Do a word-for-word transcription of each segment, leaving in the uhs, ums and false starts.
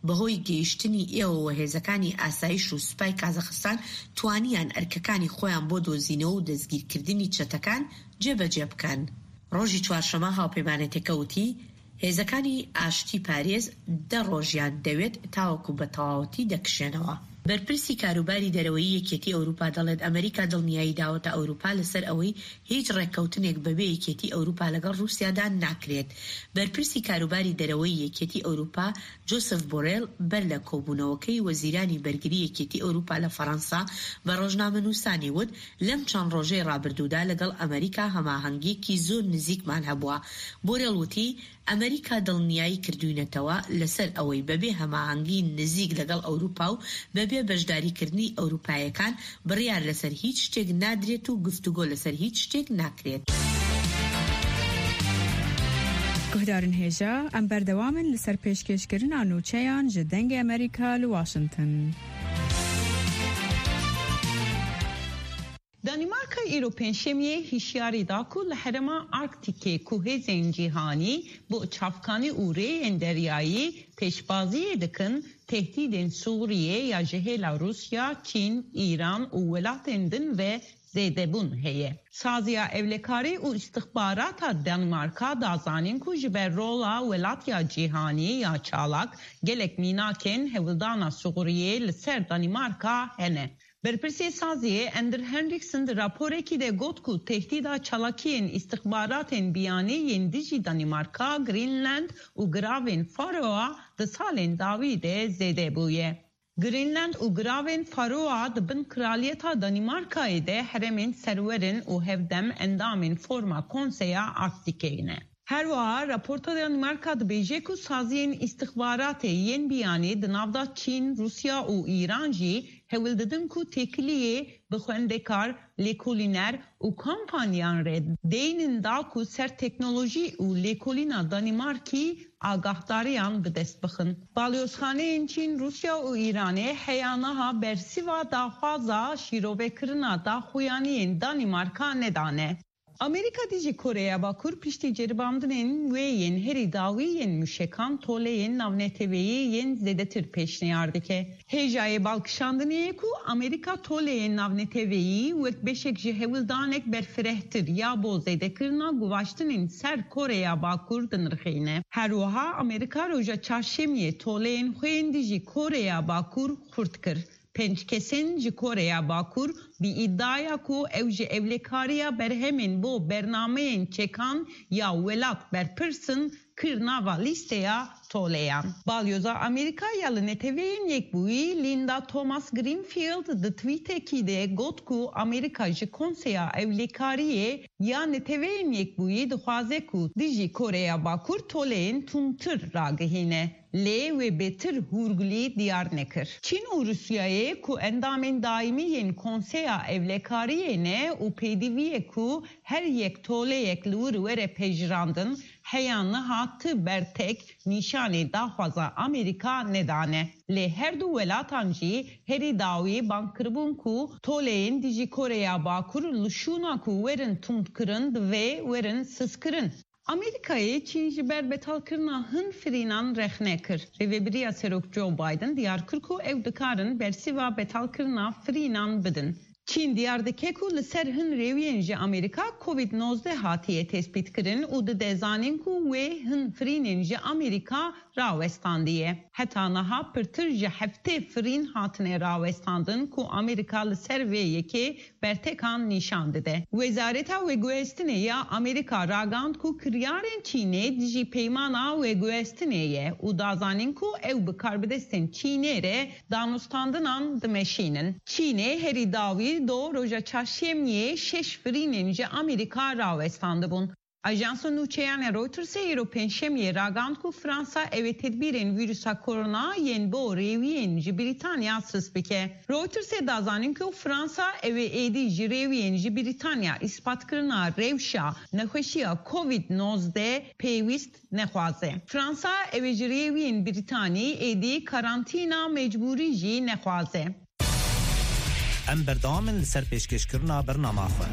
بەهۆی گەیشتنی ئێوە و هێزەکانی ئاسایش و سوپای کازاخستان توانیان ئەرکەکانی خۆیان بۆ دۆزینەوە و دەستگیرکردنی چەتەکان جێبەجێ بکەن. ڕۆژی چوارشەمە هاوپەیمانێتەکە وتی هێزەکانی ئاشتی پارێز دە ڕۆژیان دەوێت تاوەکو بە تەواوەتی دەکشێنەوە. بەرپرسی کاروباری دەرەوەی یەکێتی ئەوروپا دەڵێت ئەمریکا دڵنیایی داوەتە ئەوروپا لەسەر ئەوەی هیچ ڕێککەوتنێک بەبێ یەکێتی ئەوروپا لەگەڵ رووسیادا ناکرێت. بەرپرسی کاروباری دەرەوەی یەکێتی ئەوروپا جۆسف بۆرێل بەر لە کۆبوونەوەکەی وەزیرانی بەرگری یەکێتی ئەوروپا لە فەڕەنسا بە ڕۆژنامەنووسانی وت لەم چەند ڕۆژەی ڕابردوودا لەگەڵ ئەمریکا هەماهەنگیەکی زۆر نزیکمان هەبووە. بۆرێل وتی ئەمریکا دڵنیایی کردوینەتەوە لەسەر ئەوەی بەبێ هەماهەنگی نزیک لەگەڵ ئەوروپا و بەبێ بەشداریکردنی ئەوروپایەکان بڕیار لەسەر هیچ شتێک نادرێت و گفتوگۆ لەسەر هیچ شتێک ناکرێت. گهدارن هێژە ئەم بەردەوامن لەسەر پێشکەشکردنا نووچەیان ji dengê ئەمریکا li Washington. دانمارکا îro pênşemiyê hişyarî da ku li herêma Arktikê ku hêzên cîhanî bi çavkanî û rêyên deryayî pêşbaziyê dikin tehdîdên Sûriye ya ji hêla Rusya, Çîn, İran û welatên din ve zêdebûn heye. Saziya Evlekarî û İstixbarata Danimarka dazanîn ku ji ber rola welatiya cîhanî ya çalak gelek mînakên hevildana Sûriyê li ser Danimarka hene. Berpirsê Saziyê Ender Henriksen di raporekî de got ku tehdîda çalakiyên istixbaratên biyanîyên dijî Danimarka, Greenland û giravên Faroe di salên dawî de zêde bûye. Greenland û giravên Faroe dibin Kraliyeta Danimarkayê de heremên serwerin û hevdem endamên forma Konseya Arktikê ne. Her wiha raporta Danimarka dibêje ku saziyên istixbaratê yên biyanî di navda Çîn, Rusya û İran jî hewil didin ku têkiliyê bi xwendekar, lêkolîner û kampanyan re deynin da ku ser teknolojî û lêkolîna Danimarkî agahdariyan bi dest bixin. Balyozxaneyên Çîn, Rusya û İranê heya niha bersiva daxwaza şîrovekirina daxuyaniyên Danimarka nedane. Amerika dijî Koreya Bakur piştî ceribandinên wê yên herî dawî yên müşekan toleyên navneteviyê yên zêdetir pêşniyar dike. Hêjayê balkişandiniyê ku Amerika toleyên navneteviyî wek beşek ji hewildanek berfirehtir ya bo zêdekirina guvaştinên ser Koreya Bakur dinirxîne. Her wiha Amerika roja çarşemiyê toleyên xwên dijî Koreya Bakur xurt kir. Penç kesin ji Koreya Bakur bi iddiaya ku ew ji evlekariya berhemên bo bernameyên çekan ya welat berpirsin kirnava listeya toleyan. Balyoza Amerika ya li neteveyên yekbûyî Linda Thomas Greenfield di tweetekî de got ku Amerika ji Konseya Evlekariyê ya neteveyên yekbûyî dixwaze ku dijî Koreya Bakur toleyên tûntir ragihîne. Lê ve betir hurgulî diyar nekir. Çin û Rusyayê ku endamên daimî yên Konseya Evlekariyê ne û pêdiviyê ku her yek toleyek li wir were pejirandin heya niha ti bertek nîşanê daxwaza Amerika nedane. Lê her du welatan jî herî dawî bankiribûn ku toleyên dijî Koreya Bakur li şûna ku werin tundkirin divê werin sizkirin. Amerika'yı Çin ji ber betalkirina hin firînan rexne kir. Rêveberiya Serok Joe Biden diyar kir ku ew dikarin bersiva betalkirina firînan bidin. Çin diyar dike ku li ser hin rêwiyên ji Amerika covid nozde hatiye tespît kirin û di dezanîn ku wê hin firînên ji Amerika rawestandiye. Heta niha pirtir ji heftê firîn hatine rawestandin ku Amerika li ser vê yekê bertekan nîşan dide. Wezareta Wêguhestinê ya Amerika ragand ku kiryarên Çînê dijî peymana Wêguhestinê ye û dazanîn ku ew bi karbidestên Çînê re danûstandinan dimeşînin. Çînê herî dawî do roja çarşemiyê şeş firînên ji Amerika rawestandibûn. Ajansa nûçeyana Reuters'e îro pênşemiyê ragand ku Fransa evê tedbîrên vîrusa korona yên bo rêwiyên ji Brîtanya sis bike. Reuters'e dazanîn ku Fransa evê êdî ji rêwiyên ji Brîtanya îspatkirina rewşa nexweşiya covid nozde pêwîst nexwaze. Fransa evê ji rêwiyên Brîtanî êdî karantîna mecbûrî jî nexwaze. Em berdamin li ser pêşkêşkirina bernama xwe.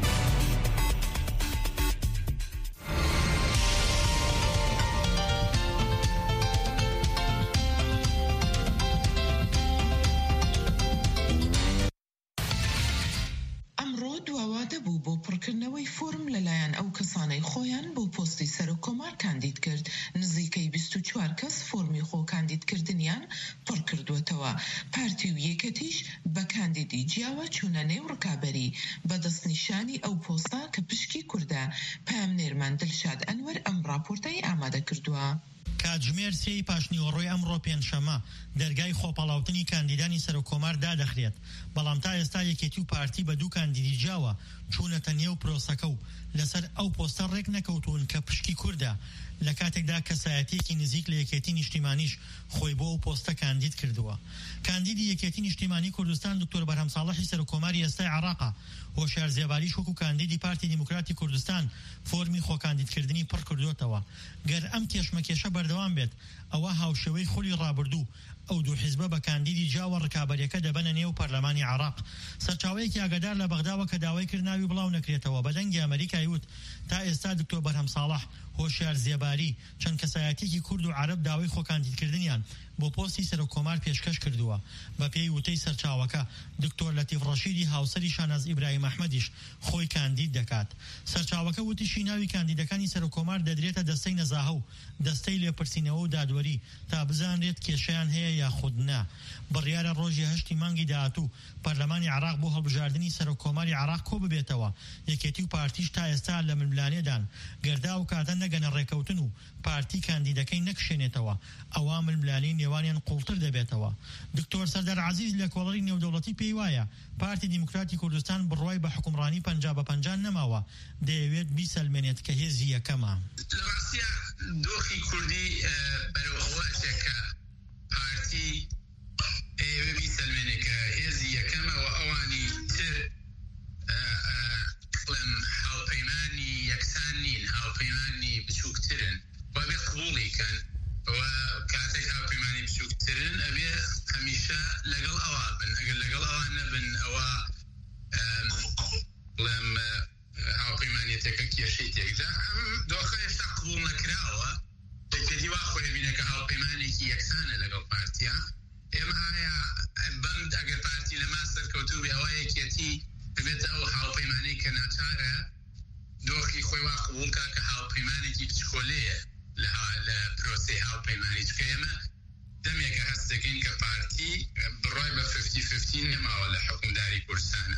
ئەو کەسانەی خۆیان بۆ پۆستی سەر و کۆمار کاندید کرد نزیکەی بیست و چوار کەس فۆرمی خۆ کاندیدکردنیان پڕ کردوێتەوە. پارتی و یەکەتیش بە کاندیدی جیاوە چوونە نێو ڕکابەری بە دەستنیشانی ئەو پۆستا کە پشکی کوردە. پامنێرمان دڵشاد ئەنوەر ئەم راپۆرتەی ئامادە کردووە. کاتژمێر سێی پاشنیوەڕۆی ئەمڕۆ پێنجشەمە دەرگای خۆپەڵاوتنی کاندیدانی سەر و کۆمار دادەخرێت. بەڵام تا ئێستا یەکێتی و پارتی بە دوو کاندیدی جیاوە چوونەتە نێو پرۆسەکە و لەسەر ئەو پۆستە ڕێک نەکەوتون کە پشکی کووردە. لە کاتێکدا کەسایەتێکی نزیک لە یەکێتی نیشتیمانیش خۆی بۆ ئەو پۆستە کاندید کردووە. کاندیدی یەکێتی نیشتیمانی کوردستان دکتۆر بەرهەم ساڵحی سەر و کۆماری ئێستای عێراقا. هۆشیار زێباریش وەکو کاندیدی پارتی دیموکراتی کوردستان فۆرمی خۆکاندیدکردنی پڕ کردوێتەوە. گەر ئەم کێشمەکێشە بەردەوام بێت ئەوە هاوشێوەی خولی ڕابردوو ئەو دوو حیزبە بە کاندیدی جیاوە ڕکابەریەکە دەبەنە نێو پەرلەمانی عێراق. سەرچاوەیەکی ئاگادار لە بەغداوە کە داوای کرد ناوی بڵاو نەکرێتەوە بە دەنگی ئەمریکای وت تا ئێستا دکتۆر بەرهەم ساڵح، هۆشیار زێباری، چەند کەسایەتێکی کورد و عەرەب داوای خۆکاندیدکردنیان بۆ پۆستی سەر و کۆمار پێشکەش کردووە. بە پێی وتەی سەرچاوەکە دکتۆر لەتیف ڕەشیدی هاوسەری شاناز ئیبراهیم ئەحمەدیش خۆی کاندید دەکات. سەرچاوەکە وتیشی ناوی کاندیدەکانی سەر و کۆمار دەدرێتە دەستەی نەزاهە و دەستەی لێپرسینەوە و دادوەری تا بزانرێت کێشەیان هەیە یاخود نا. بڕیارە ڕۆژی هەشتی مانگی داهاتوو پەرلەمانی عێراق بۆ هەڵبژاردننی سەر و کۆماری عێراق کۆ ببێتەوە. یەکێتی و پارتیش تا ئێستا لە ململانێدان گەردا و کاتە نەگەنە ڕێکەوتن و پارتی کاندیدەکەی نەکشێنێتەوە. ئەوە ململانی نێوانیان قوڵتر دەبێتەوە. دکتۆر سەردار عەزیز لە کۆڵەری نێودەوڵەتی پێی وایە پارتی دیموکراتی کوردستان بڕوای بە حکومڕانی پەنجا بە پەنجا نەماوە، دەیەوێت بیسەلمێنێت کە هێزی یەکەمە. لە ڕاستیە دۆخی کوردی بەرەو ئەوەیە کە پارتی ئەیەوێ بیسەلمێنێت کە هێزی یەکەمە و ئەوانی تر بڵێم هاوپەیمانی یەکسان نین، هاوپەیمانی بچووکترن و بێ قبوڵیکەن و کاتێک هاوپەیمانی بچووکترن ئەبێ هەمیشە لەگەڵ ئەوە بن. ئەگەر لەگەڵ ئەوە نەبن ئەوە بڵێم هاوپەیمانیەتەکە کێشەی تێکدا. ئەم دۆخە هێشتا قبوڵ نەکراوە. یەکێتی وا خۆی بینە کە هاوپەیمانێکی یەکسانە لەگەڵ پارتیە. ئێمە ئایا بەند ئەگەر پارتی لە ما سەرکەوتوو بێ ئەوە یەکێتی ببێت ئەو هاوپەیمانەی کە ناچارە دۆخی خۆی وا قبوڵکە کە هاوپەیمانێکی بچکۆلەیە لە پرۆسەی هاوپەیمانی. چکە ئێمە دەمێکە هەست دەکەین کە پارتی بڕای بە فیفتی فیفتی نەماوە لە حکومداری کوردستانە.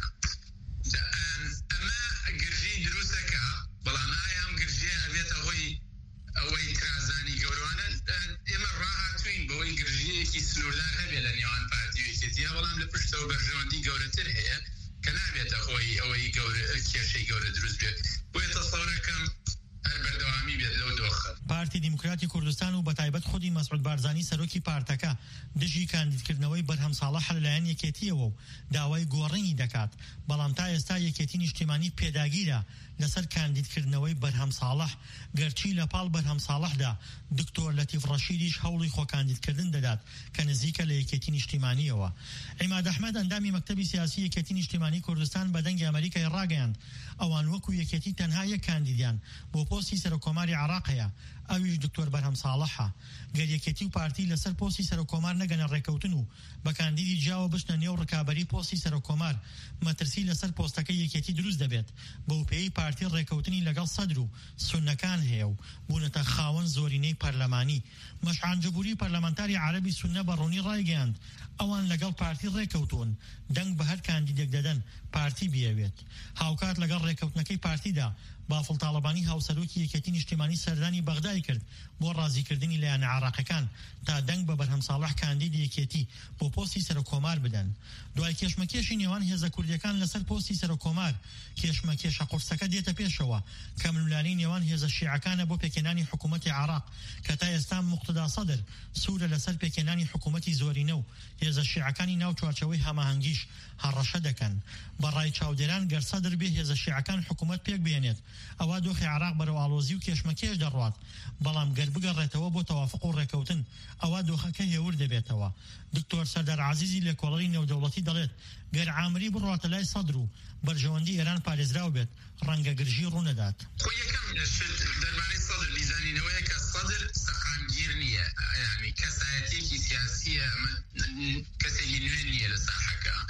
ئەمە گرژی دروستەکە، بەڵام ئایا ئەم گرژیە ئەبێتە هۆی ئەوەی ترازانی گەورەوانە. ئێمە ڕاهاتوین بەوەی گرژیەکی سنووردار هەبێ لە نێوان پارتی و یەکێتیە، بەڵام لە پشتەوە بەرژەوەندی گەورەتر هەیە کە نابێتە هۆی ئەوەی کێشەی گەورە دروست بێت. بۆیە تەسەوڕەکەم هەر بەردەوامی بێت لەو دۆخە. پارتی دیموکراتی کوردستان و بەتایبەت خودی مەسعود بارزانی سەرۆکی پارتەکە دژی کاندیدکردنەوەی بەرهەم ساڵح لەلایەن یەکێتیەوە و داوای گۆڕینی دەکات. بەڵام تا ئێستا یەکێتی نیشتیمانی پێداگیرە لەسەر کاندیدکردنەوەی بەرهەم ساڵح، گەرچی لە پاڵ بەرهەم ساڵحدا دکتۆر لەتیف ڕەشیدیش هەوڵی خۆکاندیدکردن دەدات کە نزیکە لە یەکێتی نیشتیمانیەوە. عیماد ئەحمەد ئەندامی مەکتەبی سیاسی یەکێتی نیشتیمانی کوردستان بە دەنگی ئەمریکای ڕاگەیاند ئەوان وەکو یەکێتی تەنها یەک کاندیدیان بۆ پۆستی سەر و کۆماری عێراق هەیە، ئەویش دکتۆر بەرهەم ساڵحە. گەر یەکێتی و پارتی لەسەر پۆستی سەر و کۆمار نەگەنە ڕێکەوتن و بە کاندیدی جیاوە بچنە نێو ڕکابەری پۆستی سەر و کۆمار، مەترسی لەسەر پۆستەکەی یەکێتی دروست دەبێت. بەو پێی پارتی ڕێکەوتنی لەگەڵ سەدر و سونەکان هەیە و بوونەتە خاوەن زۆرینەی پەرلەمانی. مەشعان جەبوری پەرلەمانتاری عەرەبی سونە بەڕوونی ڕایگەیاند ئەوان لەگەڵ پارتی ڕێکەوتون، دەنگ بە هەر کاندیدێک دەدەن پارتی بیەوێت. هاوکات لەگەڵ ڕێکەوتنەکەی پارتیدا بافڵ تاڵەبانی هاوسەرۆکی یەکێتی نیشتیمانی سەردانی بەغدای کرد بۆ ڕازیکردنی لایەنە عێراقیەکان تا دەنگ بە بەرهەم ساڵح کاندیدی یەکێتی بۆ پۆستی سەر و کۆمار بدەن. دوای کێشمەکێشی نێوان هێزە کوردیەکان لەسەر پۆستی سەر و کۆمار، کێشمەکێشە قورسەکە دێتە پێشەوە کە ململانی نێوان هێزە شیعەکانە بۆ پێکێنانی حکوومەتی عێراق کە تا ئێستا موقتدا سەدر سوورە لەسەر پێکێنانی حکوومەتی زۆرینە و هێزە شیعەکانی ناو چوارچەوەی هەماهەنگیش هەڕەشە دەکەن. بەڕای چاودێران گەر سەدر بێ هێزە شیعەکان حکوومەت پێک بێنێت ئەوە دۆخی عێراق بەرەو ئاڵۆزی و کێشمەکێش دەڕوات، بەڵام گەر بگەڕێتەوە بۆ تەوافق و ڕێکەوتن ئەوە دۆخەکە هێور دەبێتەوە. دکتۆر سەردار عەزیزی لە کۆڵەری نێودەوڵەتی دەڵێت گەر عامری بڕواتە لای سەدر و بەرژەوەندی ئێران پارێزراو بێت ڕەنگە گرژی ڕوونەدات. خۆ یەکەم دەربارەی سەدر بیزانینەوەیە کە سەدر سەقامگیر نییە، یعنی کەسایەتێکی سیاسیە، کەسێکی نوێ نییە لە ساحەکە.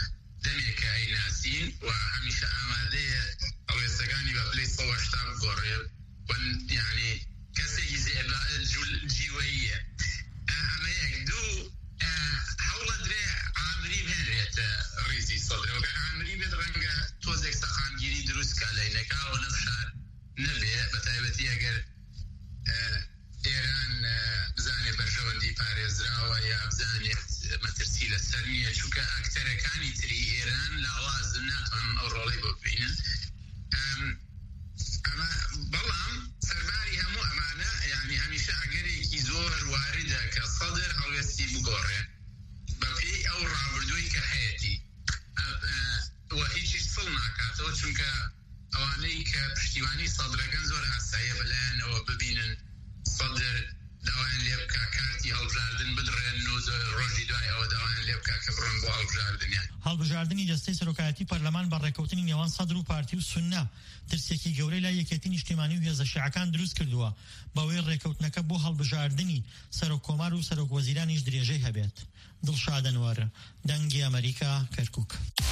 دەمێکە ئەی ناسین و هەمیشە ئامادەیە ڕێستەکانی بە پلەی سەد هەشتا بگۆڕێ یعنی کەسێکی جیوەییە ئەمە یەک دوو هەوڵە درێ ئامری بهێنرێتە ڕیزی سەدرەوە ئامری بێت ڕەنگە تۆزێک سەخانگیری دروستکە لەینەکە و نەفشار نەبێ بە تایبەتی ئەگەر ئێران بزانێ بەرژەوەندی پارێزراوە یا بزانێت مەترسی لەسەر نییە چونکە ئاکتەرەکانی تری ئێران لاوازن ناتوانن ئەو ڕۆڵەی بۆ ببینن ئەمە بەڵام سەرباری هەموو ئەمانە یعنی هەمیشە ئەگەرێکی زۆر واردە کە سەدر هەڵوێستی بگۆڕێ بە پێی ئەو ڕابردووی کە هەیەی و هیچیش سڵ ناکاتەوە چونکە ئەوانەی کە پشتیوانی سەدرەکەن زۆر ئاساییە بەلایەنەوە ببینن سەدر داوایان لێ بکە کارتی هەڵبژاردن بدڕێن و ڕۆژی دوای ئەوە داوایان لێ بکە کە بڕۆن بۆ هەڵبژاردنیان. هەڵبژاردننی دەستەی سەرۆکایەتی پەرلەمان بە ڕێکەوتنی نێوان سەدر و پارتی و سوننا ترسێکی گەورەی لای یەکێتی نیشتیمانی و هێزە شیعەکان دروست کردووە بەوەی ڕێکەوتنەکە بۆ هەڵبژاردننی سەرۆک کۆمار و سەرۆک وەزیرانیش درێژەی هەبێت. دڵشاد ئەنوەر، دەنگی ئەمریکا، کەرکووک.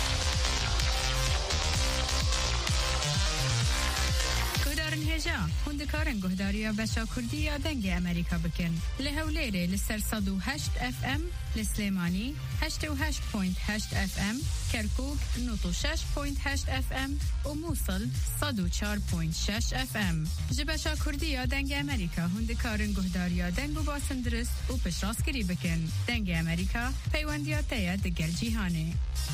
هێژا هوندکارن گۆهداریە بەشا کوردیە دەنگی ئەمریکا بکەن لە هەولێرێ لەسەر سەد و هەشت ئەف ئەم لە سلێمانی هەشتە و هەشت پۆینت هەشت ئەف ئەم کەرکووک نۆت و شەش پۆینت هەشت ئەف ئەم و مووسڵ سەد و چوار پۆینت شەش ئەف ئەم ji بەشا کوردیە دەنگی ئەمریکا هوندکارن گۆهداریە دەنگ و باسن درست و پشتڕاستکردی بکەن دەنگی ئەمریکا پەیوەندیاتەیە دەگەل جیهانێ.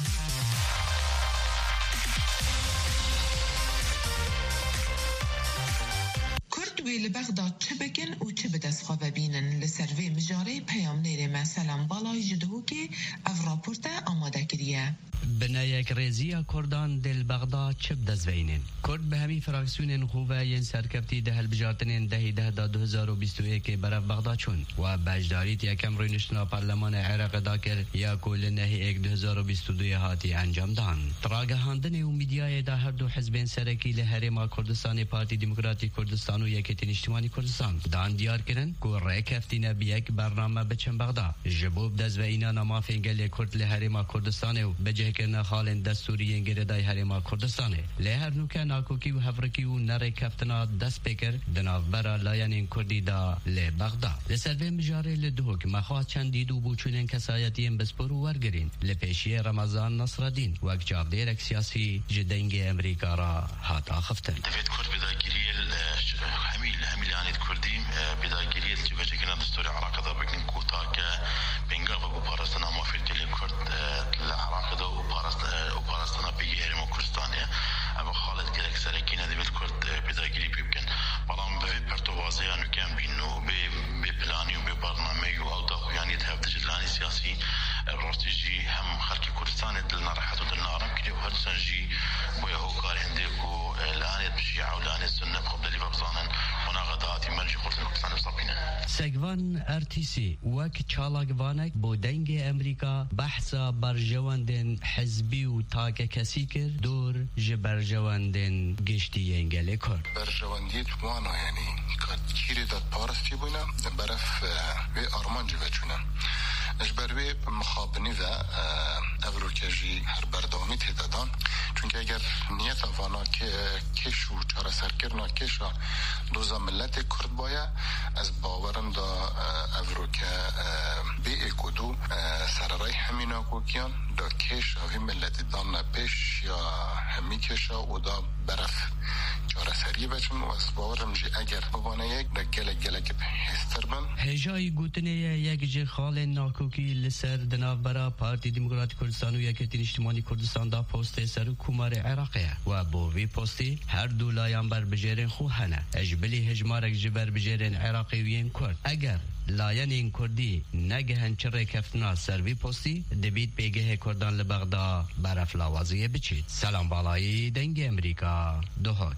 وی لبغداد چه بکن و چه به دست خواه ببینن لسروی مجاره پیام نیره مثلا بالای جدهو که او راپورت آماده کریه. بنایک ریزی کردان دل بغداد چه بدزوینن کرد به همی فراکسیون خوبه ین سرکبتی ده هلبجارتنین دهی ده دا دو هزار و بیست و یک برای بغداد چون و بجداریت یکم روی نشنا پارلمان عراق داکر یا کل نهی یک دو هزار و بیست و دو هاتی انجام دان تراغ هاندن و میدیای ده هر دو حزبین سرکی لحرم کردستان پارتی دموکراتی کردستان و یکی اجتماعی کردستان دان دیار کردن که ریکفتی نبیک برنامه بچن بغداد جبوب دزوینا نما فنگل کرد لحرم کردستان و بجه کردن خالن دستوری انگردای حرم کردستان لهر نوکه ناکوکی و هفرکی و نریکفتنا دست بکر دناف برا لاین کردی دا ل بغداد لسروی مجاره لدهوک مخواه چندی دو بوچونن کسایتیم بسپر و ورگرین لپیشی رمضان نصرالدین وک جابدیرک سیاسی جدنگ امریکا را هات آخفتن دفید کرد بداگیری همیل همیلانیت کردیم بداگیری الجبهه دستور عراق دا بگن کوتا که بنگاه و پاراستنا موافق دلی کرد لعراق دا و پاراستنا بگی هرم و کردستانه اما خالد گلک سرکی ندیبت کرد بداگیری بگن بلام به پرتوازه یا نکم بینو به پلانی و به برنامه و او دا خویانیت هفته جدلانی سیاسی راستیجی هم خلق کردستان دلنا راحت و دلنا آرام کلی و هر سنجی بویا هو کار هندک و لعنت بشیعه و لعنت سنه بخب دلی ببزانن وناغداتی ملجی خورتن کردستان بصابینه سگوان ارتیسی وک چالاگوانک بو دنگ امریکا بحثا برجواندن حزبی و تاک کسی کرد دور ج برجواندن گشتی انگله کرد برجواندی توانا یعنی که چیری داد پارستی بونا برف وی آرمان جوه چونم اجبروی مخابنی و افروکجی هر بردامی تدادان چون که اگر نیت وانا که کش و چاره سرکرنا کشا دوزا ملت کرد باید از باورم دا افروک بی اکودو سررای همینا کوکیان دا کش اوی ملت دان پیش یا همی کشا و دا برف چاره سری بچن و از باورم جی اگر ببانه یک دا گلک گلک هستر بن هجای گوتنه یک جی خال ناکوکی لسر دناف برا پارتی دموکراتی کردستان و یکیتی اجتماعی کردستان دا پوست سر کومار عراقیه و بو وی پوستی هر دو لایان بر بجرین خو هنه اجبلی هجمارک جبر بجرین عراقیوین کرد اگر لایان این کردی نگهن چره کفتنا سروی پوستی دبید پیگه کردان لبغدا برف لاوازیه بچید. سلام بالایی دنگ امریکا دوهاک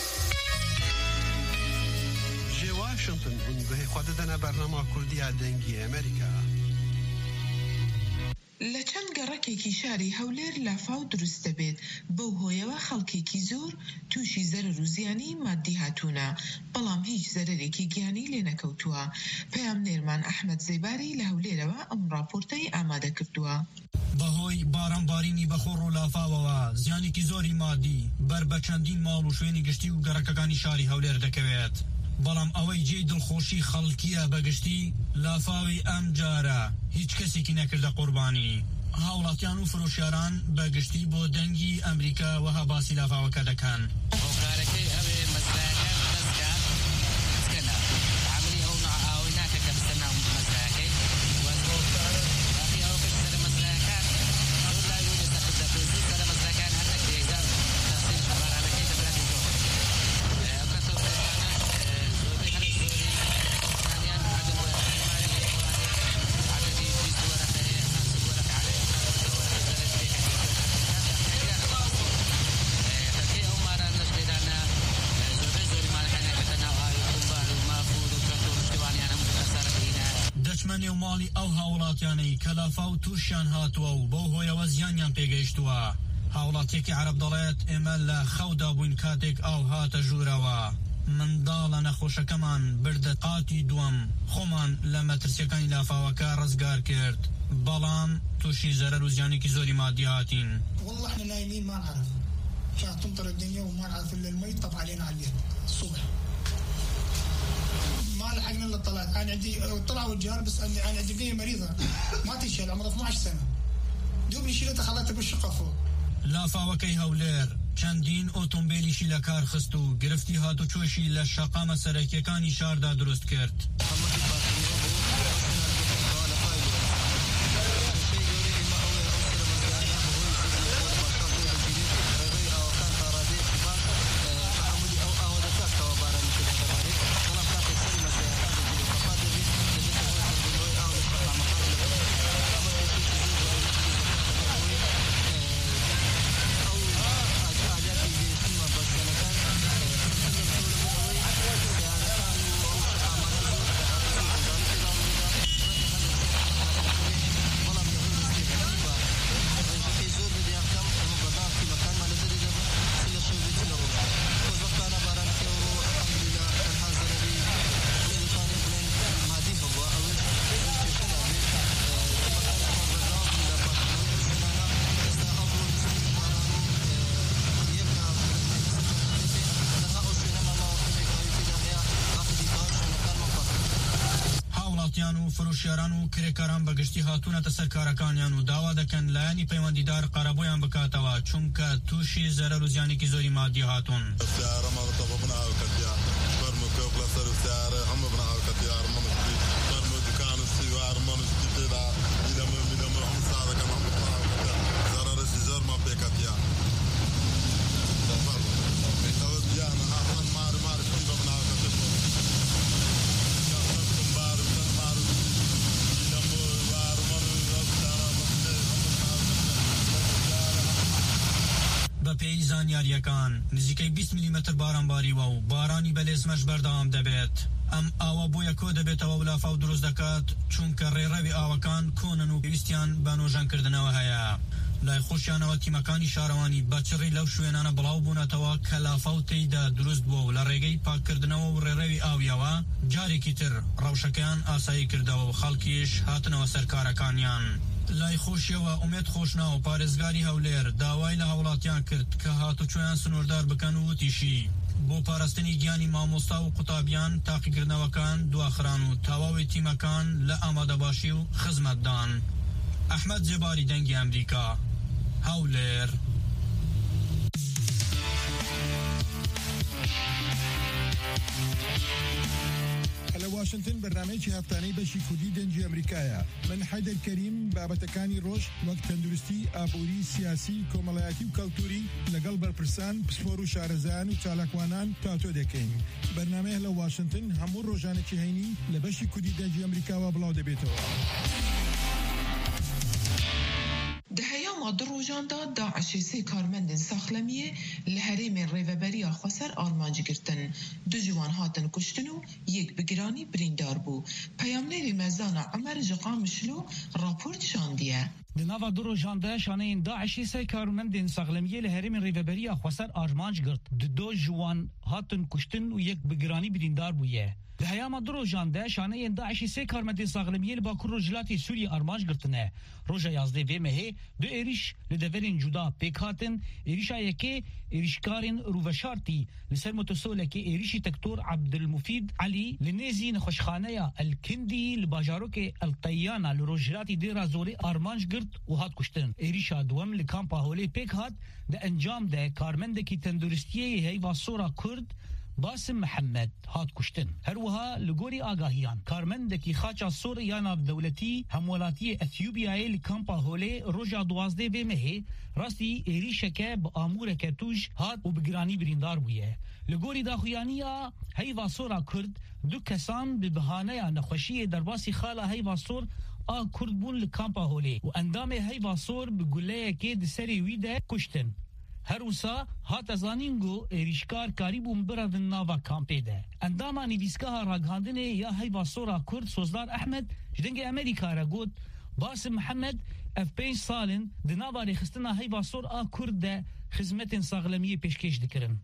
جی واشنطن اونگوه خود دنه برنامه کردی دنگی امریکا لە چەند گەڕەکێکی شاری هەولێر لافاو دروست دەبێت بەو هۆیەوە خەڵکێکی زۆر تووشی زەرەر و زیانی مادی هاتوونە، بەڵام هیچ زەرەرێکی گیانی لێ نەکەوتووە. پەیامنێرمان ئەحمەد زەیباری لە هەولێرەوە ئەم راپۆرتەی ئامادە کردووە. بەهۆی بارانبارینی بەخۆڕ و لافاوەوە زیانێکی زۆری مادی بەر بە چەندین ماڵ و شوێنی گشتی و گەڕەکەکانی شاری هەولێر دەکەوێت. بەڵام ئەوەی جێی دڵخۆشی خەڵکیە بەگشتی لافاوی ئەم جارە هیچ کەسێکی نەکردە قوربانی. هاوڵاتیان و فرۆشیاران بەگشتی بۆ دەنگی ئەمریکا وەها باسی لافاوەکە دەکەن. دەچمەنێ و ماڵی ئەو هاوڵاتیانەی کە لافاو تووشیان هاتووە و بەو هۆیەوە زیانیان پێگەیشتووە. هاوڵاتێکی عەرەب دەڵێت ئێمە لە خەودا بووین کاتێک ئاو هاتە ژوورەوە. منداڵە نەخۆشەکەمان بردە قاتی دووەم، خۆمان لە مەترسیەکانی لافاوەکە ڕزگار کرد، بەڵام تووشی زەرەر و زیانێکی زۆری مادی هاتین. والله احنا نايمين ما نعرف كانت تمطر الدنيا وما نعرف الا المي طب علينا على الليل الصبح ما لحقنا الا طلعت. انا عندي طلعوا الجار بس انا عندي بنيه مريضه ما تشيل عمرها اثني عشر سنه دوبني شيلتها خليتها بالشقه فوق. لافاوەکەی هەولێر چەندین ئۆتۆمبیلیشی لە کار خست و گرفتی هاتوچۆشی لە شەقامە سەرەکیەکانی شاردا دروست کرد. و فرۆشیاران و کرێکاران بەگشتی هاتوونەتە سەر کارەکانیان و داوا دەکەن لایەنی پەیوەندیدار قەرەبۆیان بکاتەوە چونکە تووشی زەرەر و زیانێکی زۆری مادی هاتوون. پێی زانیاریەکان نزیکەی بیست میلیمەتر بارانباریوە و بارانی بەلێزمەش بەردەوام دەبێت. ئەم ئاوە بۆیە کۆ دەبێتەوە و لافاو دروست دەکات چونکە ڕێڕەوی ئاوەکان کۆنن و پێویستیان بە نۆژانکردنەوە هەیە. لای خۆشیانەوە تیمەکانی شارەوانی بەچڕی لەو شوێنانە بڵاو بوونەتەوە کە لافاو تێیدا دروست بووە و لە ڕێگەی پاککردنەوە و ڕێڕەوی ئاویەوە جارێکی تر ڕەوشەکەیان ئاسایی کردەوە و خەڵکیش هاتنەوە سەر کارەکانیان. لای خۆشیەوە ئومێد خۆشنا و پارێزگاری هەولێر داوای لە هاوڵاتیان کرد کە هاتوچۆیان سنووردار بکەن و وتیشی بۆ پاراستنی گیانی مامۆستا و قوتابیان تاقیکردنەوەکان دواخران و تەواوی تیمەکان لە ئامادەباشی و خزمەتدان. ئەحمەد زێباری دەنگی ئەمریکا، هەولێر. لە واشنگتن بەرنامەیەکی هەفتانەی بەشی کوردی دەنگی ئەمریکایە. من حەیدەر کەریم بابەتەکانی ڕۆژ وەک تەندروستی، ئابووری، سیاسی، کۆمەڵایەتی و کەلتوری لەگەڵ بەرپرسان، پسپۆر و شارەزایان و چالاکوانان تاتۆ دەکەین. بەرنامەیە لە واشنگتن هەموو ڕۆژانێکی هەینی لە بەشی کوردی دەنگی ئەمریکاوە بڵاو دەبێتەوە. دهەیەما دو ڕۆژاندا داعشی سێ کارمەندên ساخلەمیê li herêmê rêveberiya Xweser armancî girtin. Du ciwan hatin kuştin û yek bi giranî birîndar bû. Peyamnêrê mezana Emer ji Qamişlo rapor nişandiye. دناوا درو جانده شانه داعشی سه کارمندین ساغلمیه لهرم ریوبریا خواسر آرمانج گرت دو جوان هاتن کشتن و یک بگرانی بریندار بویه لهیام درو جانده شانه داعشی سه کارمندین ساغلمیه لباکر رجلاتی سوری آرمانج گرتنه روژا یازده و مهه دو ایریش لدورین جدا پیکاتن ایریشا یکی ایریشکارین روشارتی لسر متسوله که ایریشی تکتور عبدالمفید علی لنزین خوشخانه الکندی لباجاروک القیانا لروجلاتی دیر زوری آرمانج گرت و هات کشتن ایریشا دوم لکامپا هولی پیک هات ده انجام ده کارمندکی تندرستیه هیوا سورا کرد باسم محمد هات کشتن هروها لگوری آگاهیان کارمندکی خاچا سوریا ناف دولتی همولاتی اثیوبیای لکامپا هولی روژا دوازده و مهی راستی ایریشکه با آمور کتوش هات و بگرانی بریندار بویه لگوری داخویانیا هیوا سورا کرد دو کسان به بهانه نخوشی درباسی خاله هیوا سور آ کرد بون لکامپا هولی و اندام هیوا سور بگوله که دسری ویده کشتن هروسا هات ازانینگو ایریشکار کاریبو مبردن ناوا کامپی ده انداما نویسکاها راگهاندنه یا هیوا سورا کرد سوزدار احمد جدنگ امریکا را گود باسم محمد اف پنج سالن دناوا ریخستنا هیوا سور آ کرد ده خدمت ساغلمیه پیشکش دکرن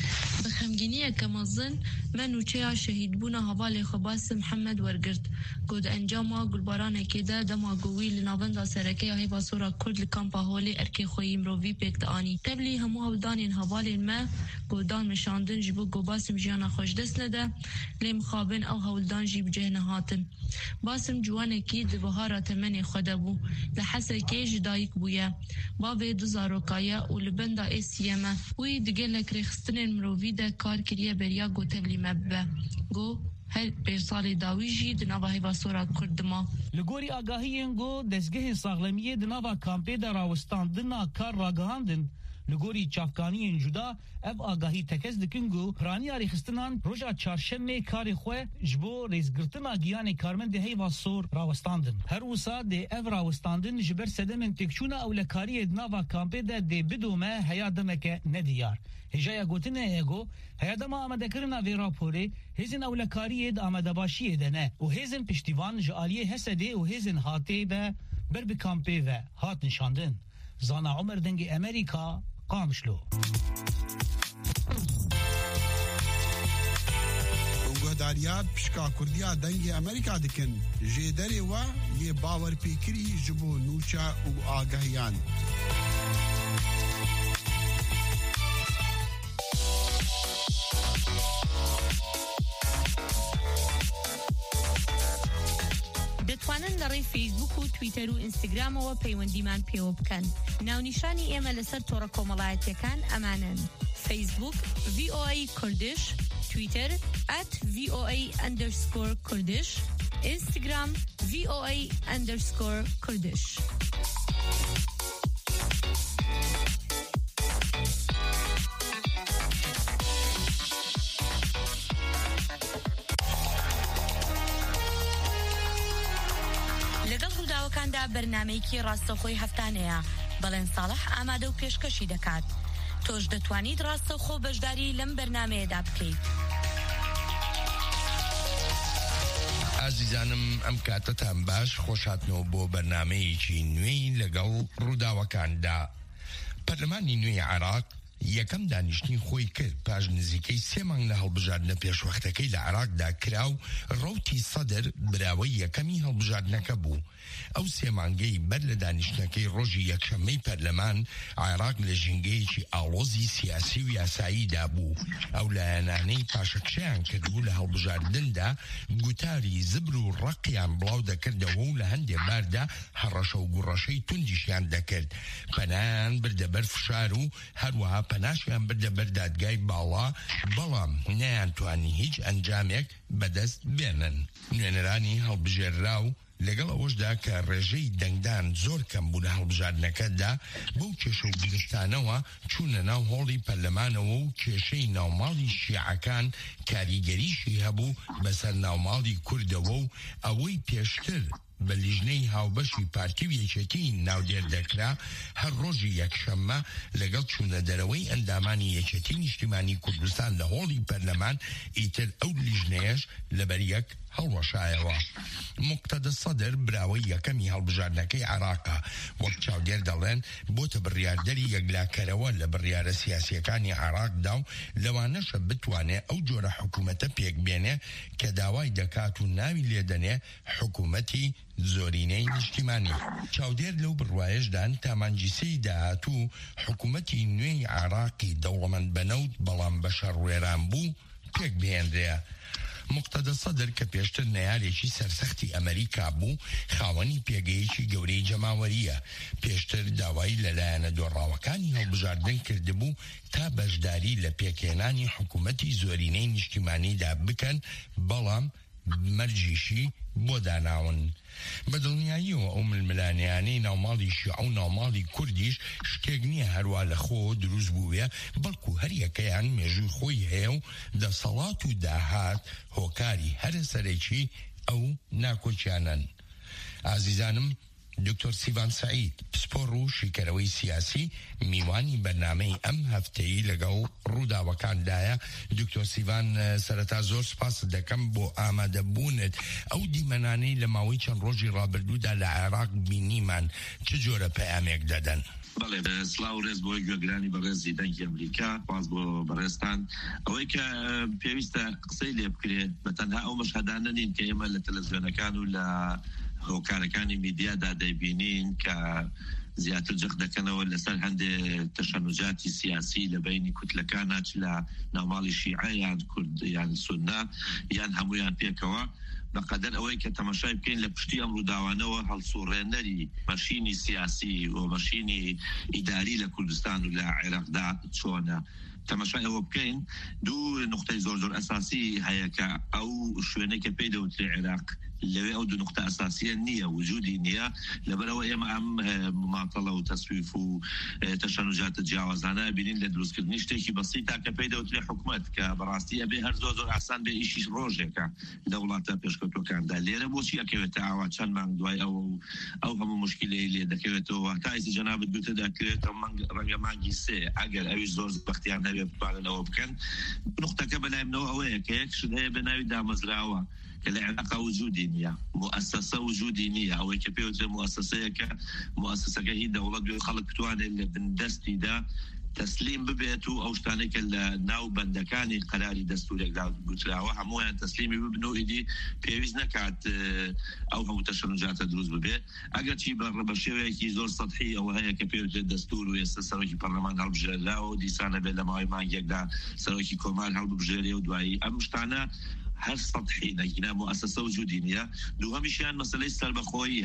بخمگینیه کمازن من وچه شهید بونا حوالی خباس محمد ورگرد گود انجاما گلبارانه که ده دما گوی لناوندا سرکه هیوا سورا کرد لکامپا هولی ارکی خویی مرووی پیکت آنی قبلی همو هودانین حوالی ما گودان مشاندن جبو گو باسم جیانا خوش دست نده لیم خوابن او هولدان جیب جهن هاتن باسم جوانه که ده بهارا تمنی خوده بو لحسر که جدایک بویا باوی دو زاروکایا و لبن دا ایسیما وی دیگه لکریخستن مرووی ده کار کریه بریا گو تبلی مبه گو هر برسال داویجی دناوا هیوا سورا کردما لگوری آگاهیین گو دزگه ساغلمیه دناوا کامپی در راوستان دنا کار راگهاندن لگوری چافکانیین جدا اف آگاهی تکز دکنگو پرانی آری خستنان روژا چارشمه کاری خواه جبو ریزگرتنا گیان کارمند هیوا سور راوستاندن هر وسا ده اف راوستاندن جبر سدمن تکشونا اولکاری دناوا کامپی ده ده بدومه هیا دمکه ندیار هجایا گوتنه ایگو هیا دم آمده کرنا وی راپوری هزین اولکاری ده آمده باشیه ده نه و هزین پشتیوان جالیه حسده و هزین هاته و بر بکامپی و هات نشاندن زانا عمر دنگ امریکا قامشلو گهداریات پشکا کردیا دنگ امریکا دکن جیدری و یه باور پیکری جبو نوچا و آگاهیان دەتوانن لەڕێی فیسبوک و تویتەر و ئینستاگرامەوە پەیوەندیمان پێوە بکەن. ناونیشانی ئێمە لەسەر تۆڕە کۆمەڵایەتیەکان ئەمانن: فیسبوک وی او ای کوردش، تویتر ات وی او ای underscore کوردش، اینستاگرام وی او ای underscore کوردش. بەرنامەیەکی ڕاستەوخۆی هەفتانەیە بەڵێن ساڵح ئامادە و پێشکەشی دەکات. تۆش دەتوانیت ڕاستەوخۆ بەشداری لەم بەرنامەیەدا بکەیت. ئازیزانم ئەم کاتتان باش خۆشهاتنەوە بۆ بەرنامەیەکی نوێی لەگەڵ ڕووداوەکاندا. پەرلەمانی نوێی عێراق یەکەم دانیشتنی خۆی کرد پاش نزیکەی سێ مانگ لە هەڵبژاردنە پێشوەختەکەی لە عێراقدا کرا و ڕەوتی سەدر براوەی یەکەمی هەڵبژاردنەکە بوو. ئەو سێ مانگەی بەر لە دانیشتنەکەی ڕۆژی یەکشەممەی پەرلەمان عێراق لە ژینگەیەکی ئاڵۆزی سیاسی و یاساییدا بوو. ئەو لایەنانەی پاشەکشەیان کردبوو لە هەڵبژاردندا گوتاری زبر و ڕقیان بڵاو دەکردەوە و لە هەندێک باردا هەڕەشە و گوڕەشەی توندیشیان دەکرد. پەنایان بردە بەر فشار و هەروەها پەناشیان بردە بەر دادگای باڵا، بەڵام نەیانتوانی هیچ ئەنجامێک بەدەست بێنن. نوێنەرانی هەڵبژێررا و لەگەڵ ئەوەشدا کە ڕێژەی دەنگدان زۆر کەم بوو لە هەڵبژاردنەکەدا بەو کێشە و گرستانەوە چوونە ناو هۆڵی پەرلەمانەوە و کێشەی ناوماڵی شیعەکان کاریگەریشی هەبوو بەسەر ناوماڵی کوردەوە و ئەوەی پێشتر بە لیژنەی هاوبەشی پارتی و یەکێتی ناودێر دەکرا هەر ڕۆژی یەکشەممە لەگەڵ چوونە دەرەوەی ئەندامانی یەکێتی نیشتیمانی کوردستان لە هۆڵی پەرلەمان ئیتر ئەو لیژنەیەش لەبەر یەک هەڵوەشایەوە. مقتەدە سەدر براوەی یەکەمی هەڵبژاردنەکەی عێراقا وەک چاودێر دەڵێن بۆتە بڕیاردەری یەکلاکەرەوە لە بڕیارە سیاسیەکانی عێراقدا و لەوانەشە بتوانێت ئەو جۆرە حکوومەتە پێک بێنێ کە داوای دەکات و ناوی لێدەنێ حکوومەتی زۆرینەی نیشتیمانی. چاودێر لەو بڕوایشدان تامانجیسەی داهاتوو حکوومەتی نوێی عێراقی دەوڵەمەند بەنەوت بەڵام بەشەر ڕێران بوو پێک بهێنرێ. مقتەدە سەدر کە پێشتر نەیارێکی سەرسەختی ئەمریکا بوو خاوەنی پێگەیەکی گەورەی جەماوەریە. پێشتر داوای لەلایەنە دۆڕاوەکانی هەڵبژاردن کردبوو تا بەشداری لە پێکهێنانی حکوومەتی زۆرینەی نیشتیمانیدا بکەن بەڵام مەرجیشی بۆ داناون. بەدڵنیاییەوە ئەو ململانیانەی ناوماڵی شیعە و ناوماڵی کوردیش شتێک نییە هەروە لە خۆ دروست بووێ بەڵکو هەر یەکەیان مێژووی خۆی هەیە و دەسەڵات و داهات هۆکاری هەرە سەرەکی ئەو ناکۆچیانن. ئازیزانم، دکتۆر سیڤان سعید پسپۆڕ و شیکەرەوەی سیاسی میوانی بەرنامەی ئەم هەفتەیە لەگەڵ ڕووداوەکاندایە. دکتۆر سیڤان، سەرەتا زۆر سپاس دەکەم بۆ ئامادەبوونت. ئەو دیمەنانەی لە ماوەی چەند ڕۆژی ڕابردوودا لە عێراق بینیمان چ جۆرە پەیامێک دەدەن؟ بەڵێ سلااو ڕێز بۆی گوێگرانی بەڕێزی دەنگی ئەمریکا، پاس بۆ بەڕێستان. ئەوەی کە پێویستە قسەی لێ بکرێت بە تەنها ئەو مەشهەدانە نین کە ئێمە لە تەلەڤیزیۆنەکان و لە هۆکارەکانی میدیادا دەیبینین کە زیاتر جەخ دەکەنەوە لەسەر هەندێک تەشەنوجاتی سیاسی لە بینی کوتلەکانە چ لە ناوماڵی شیعە یان کورد یان سوننا یان هەمویان پێکەوە. بەقەدەر ئەوەی کە تەماشای بکەین لە پشتی ئەم ڕووداوانەوە هەڵسوڕێنەری مەشینی سیاسی و مەشینی ئیداری لە کوردستان و لە عێراقدا چۆنە. تەماشای ئەوە بکەین دوو نقطەی زۆر زۆر ئەساسی هەیە کە ئەو شوێنەی کە پێی دەوترێ عێراق لەوێ ئەو دوو نقطە ئەساسیە نییە، وجودی نییە. لەبەرەوە ئێمە ئەم ماتەڵە و تەسویف و تەشەنوجاتە جیاوازانە بینین لە دروستکردنی شتێکی بەسیط تا کە پێی دەوترێ حکومەت، کە بەڕاستی ئەبێ هەر زۆر زۆر ئاسان بێ ئیشیش ڕۆژێکە لە وڵاتە پێشکەوتوەکاندا. لێرە بۆچی ئەکەوێتە ئاوا چەند مانگ دوای ئەو ئەو هەموو مشکلەی لێ دەکەوێتەوە تا ئیسی جەنابەت گوتە دەکرێتەوە ڕەنگە مانگی سێ ئەگەر ئەویش زۆر بەختیان هەبێ بتوانن ئەوە بکەن. نقطەکە بەلای منەوە ئەوەیە کە یەک شت هەیە بە ناوی دامەزراوە کە لە عێراق وجودی نییە، مؤسسە وجودی نییە. ئەوەی کە پێوترێ مؤسسەیەکە مؤسسەکە هی دەوڵەت بێ خەڵک بتوانێت لە بندەستیدا تسلیم ببێت و ئەو شتانێکە لە ناو بەندەکانی قەراری دەستورێکدا گوتراوە هەمویان تسلیمی ببن و ئیدی پێویست نەکات ئەو هەموو تەشەنوجاتە دروست ببێ. ئەگەر چی بە شێوەیەکی زۆر سەطحی ئەوە هەیە کە پێوترێت دەستور و ئێستا سەرۆکی پەرلەمان هەڵبژێراوە و دیسانە بێت لە ماوەی مانگێکدا سەرۆکی کۆمار هەڵبژێرێ و دوایی ئەم شتانە هەر سەطحی نەگینا مؤسسە وجودی نییە. دووهەمیشیان مەسەلەی سەربەخۆییە،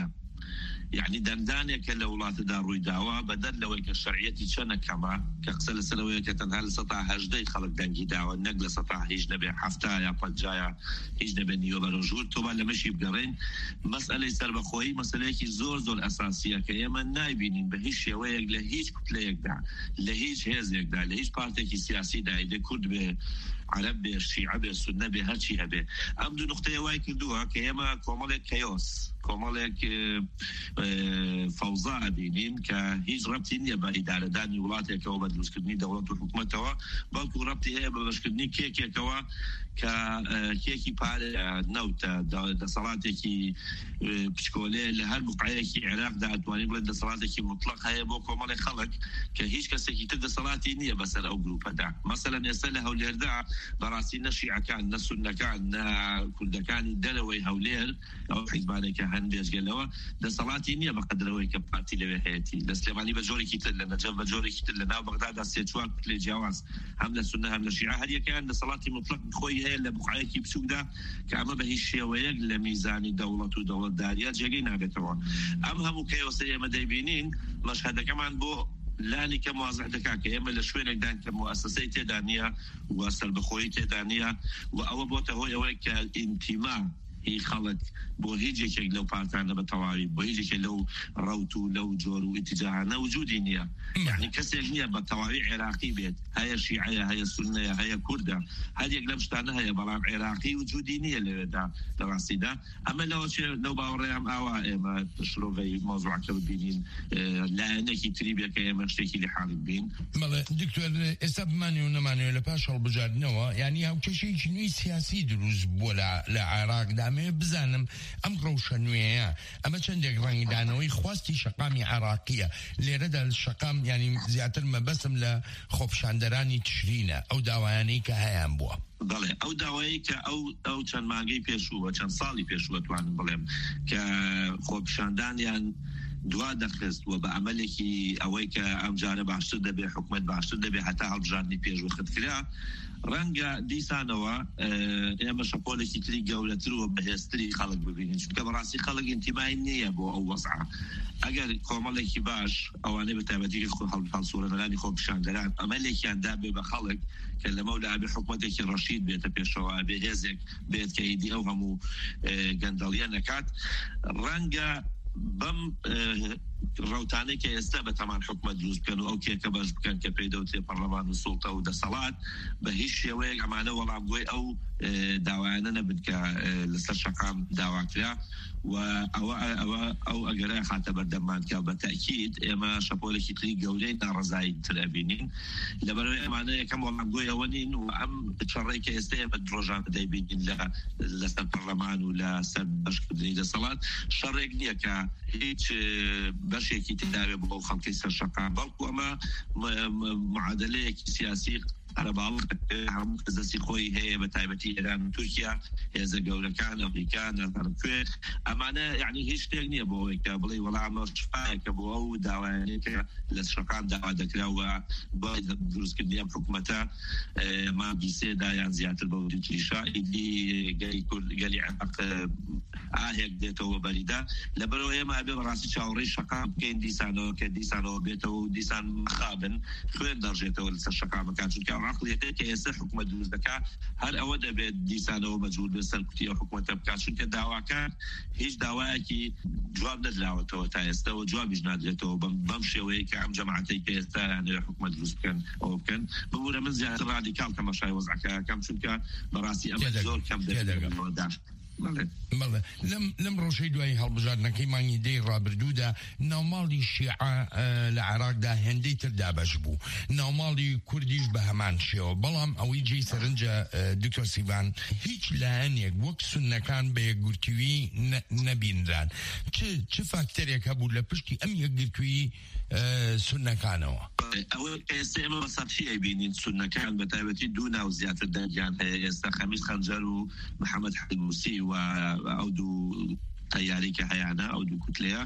يعني دندانێکە لە وڵاتەدا ڕووی داوە بەدەر لەوەی کە شەرعیەتی چەنە کەمە کە قسە لەسەرەوەیە کە تەنها لە سەتا هەژدەی خەڵک دەنگی داوە نەک لە سەتا هیچ نەبێ هەفتا یا پەنجا هیچ نەبێ نیوە بەرەژوور تۆبا لە مەشی بگەڕێن. مەسئلەی سەربەخۆیی مەسئلەیەکی زۆر زۆر ئەساسیە کە ئێمە نایبینین بە هیچ شێوەیەک لە هیچ کوتلەیەکدا لە هیچ هێزێکدا لە هیچ پارتێکی سیاسیدا ئیدێ کورد بێ عرب بێ شیعە بێ سونە بێ هەرچی هەبێ. ئەم دوو نقطەیە وای کردووە کە ئێمە کۆمەڵێک کەیۆس کۆمەڵێک فەوزا ئەبینین کە هیچ ڕەبتی نییە بە ئیدارەدانی وڵاتێکەوە بە دروستکردنی دەوڵەت و حکوومەتەوە، بەڵکو ڕەبتی هەیە بە بەشکردنی کێکێکەوە کە کێکی پارە نەوتە دەسەڵاتێکی پچکۆلێ لە هەر بقعەیەکی عێراقدا ئەتوانین بڵێن دەسەڵاتێکی مطلق هەیە بۆ کۆمەڵی خەڵک کە هیچ کەسێکی تر دەسەڵاتی نییە بەسەر ئەو گروپەدا. مەسەلەن ئێستا لە هەولێردا بەڕاستی نە شیعەکان نە سوننەکان نە کوردەکانی دەرەوەی هەولێر ئەو حیزبانێکە هەن بێژگەلەوە دەسەڵاتی نییە بەقەدرەوەی کە پارتی لەوێ هەیەی. لە سلێمانی بە جۆرێکی تر لە نەجەف بە جۆرێکی تر لە ناو بەغدادا سێ چوار کوتلەی جیاواز هەم لە سوننە هەم لە شیعە هەر یەکەیان دەسەڵاتی مطلق خۆی هەیە لە بقعەیەکی بچووکدا کە ئەمە بە هیچ شێوەیەک لە میزانی دەوڵەت و دەوڵەتداریە جێگەی نابێتەوە. ئەم هەموو کەیۆسەی ئێمە دەیبینین مەشهەدەکەمان بۆ لانی کە موازح دەکا کە ئێمە لە شوێنێکدان کە مؤسسەی تێدا نییە و سەربەخۆیی تێدا نییە و ئەوە بۆتە هۆی ئەوەی کە ئینتیما هي خلق بۆ هیچێک لەو پارتانە بە تەواوی بۆ هیچێک لەو ڕەوت و لەو جۆر و ئیتیجاهانە وجودی نییە یعنی کەسێک نییە بە تەواوی عێراقی بێت هەیە شیعەیە هەیە سوننەیە هەیە کوردە هەریەک لەم شتانە هەیە بەڵام عێراقی وجودی نییە لەوێدا لە ڕاستیدا ئەمە لەوە لەو باوەڕێیان ئاوا ئێمە شرۆڤەی مۆزوعەکە ببینین لایەنێکی تری بێ کە ئێمە شتێکی لە حاڵ بین. بەڵێ دکتۆر ئێستا بمانێ و نەمانوێت لە پاش هەڵبژاردنەوە یعنی هاوکێشەیەکی نوێی سیاسی دروست بووە لە عێراقدا بزانم ئەم ڕەوشە نوێیە ئەمە چەندێک ڕەنگدانەوەی خواستی شەقامی عێراقیە لێرەدا شەقام ینی زیاتر مەبەسم لە خۆپشاندەرانی تشرینە ئەو داوایانەی کە هەیان بووە. بەڵێ ئەو داوایی کە ئەو ئەو چەند مانگەی پێشووە چەند ساڵی پێشووە توانم بڵێم کە خۆپشاندانیان دوا دەخست و بە عملێکی ئەوەی کە ئەم جارە باشتر دەبێ حکومت باشتر دەبێ هەتا هەڵبژاردننی پێشوە کرا ڕەنگە دیسانەوە ئێمە شەپۆلێکی تری گەورەتر و بەهێزتری خەڵک ببینین چونکە بەڕاستی خەڵک ئینتیمای نییە بۆ ئەو وەزعە ئەگەر کۆمەڵێکی باش ئەوانەی بە تایبەتی هەڵسوورەنەرانی خۆپشاندەران ئەمەلێکیان دابێ بە خەڵک کە لەمە و لابێ حکومەتێکی ڕەشید بێتە پێشەوە بێ هێزێک بێت کە ئیدی ئەو هەموو گەندەڵیە نەکات ڕەنگە بەم ڕەوتانەی کە ئێستا بە تەمان حکومەت دروست بکەن و ئەو کێکە باش بکەن کە پێی دەوتێ پەرلەمان و سوڵتە و دەسەڵات بە هیچ شێوەیەک ئەمانە وەڵامگوی ئەو داوایانە نەبن کە لەسەر شەقام داواکرا و ئەوە ئەوە ئەو ئەگەرە خاتە بەردەمان کە بە تەکید ئێمە شەپۆلێکی تری گەورەی ناڕەزایی ترەبینین لەبەرەوەی ئەمانە یەکەم وەڵامگوی ئەوە نین و ئەم چڕێی کە ئێستا ئێمە ڕۆژان دەیبینین لەسەر پەرلەمان و لە سەر بەشکردنی دەسەڵات شەڕێک نییە کە هیچ بەشێکی تداوێ بۆ خەڵکی سەر شەقام بەڵکو ئەمە معادلەیەکی سیاسی عرباڵ هەموو دەستی خۆی هەیە بە تایبەتی ئێران و تورکیا هێزە گەورەکان ئەمریکا نازانم کوێ ئەمانە یعنی هیچ شتێک نییە بۆ ئەوەی کە بڵێ وەڵامە شفاەکە بۆ ئەو داوایانەیە کە لە شەقام داوا دەکراوە بۆ دروستکردنی ئەم حکومەتە مانگی سێدا یان زیاتر بە وجودیشا ئیدی گەلی کورد گەلی عێراق ئاهێک دێتەوە بەریدا لەبەرەوە ئێمە ئەبێ بەڕاستی چاوەڕێی شەقام بکەین دیسانەوە کە دیسانەوە بێتەوە و دیسان مخابن خوێن دەڕژێتەوە لەسەر شەقامەکان چونکە عقلێتێک کە ئێستا حکومەت دروست دەکات هەر ئەوە دەبێت دیسانەوە مەجبور بێت سەرکوتی ئەو حکومەتە بکات چونکە داواکان هیچ داوایەکی جواب نەدراوەتەوە تا ئێستا و جوابیش نادرێتەوە بەم شێوەیە کە ئەم جەماعەتەی کە ئێستا یانەوێ حکومەت دروست بکەن ئەوە بکەن ببوورە من زیاتر ڕادیکال تەماشای وەزعەکەیەکەم چونکە بەڕاستی ئەمە زۆر کەم دەبێت بەڵێ لەم ڕۆژەی دوای هەڵبژاردنەکەی مانگی دەی ڕابردوودا ناوماڵی شیعە لە عێراقدا هێندەی تر دابەش بوو ناوماڵی کوردیش بە هەمان شێوە بەڵام ئەوەی جێی سەرنجە دکتۆر سیڤان هیچ لایەنێک وەک سوننەکان بە یەکگرتووی نەبینران چ فاکتەرێک هەبوو لە پشتی ئەم یەکگرتووی سوننەکانەوە ئەوە ئێستا ئێمە بە سەرچی بینین سوننەکان بە تایبەتی دوو ناو زیاتر دەرگیان هەیە ئێستا خەمیس خەنجەر و محەممەد حەموسی و ئەو دوو تەیاری کە هەیەە ئەو دوو کوتلەیە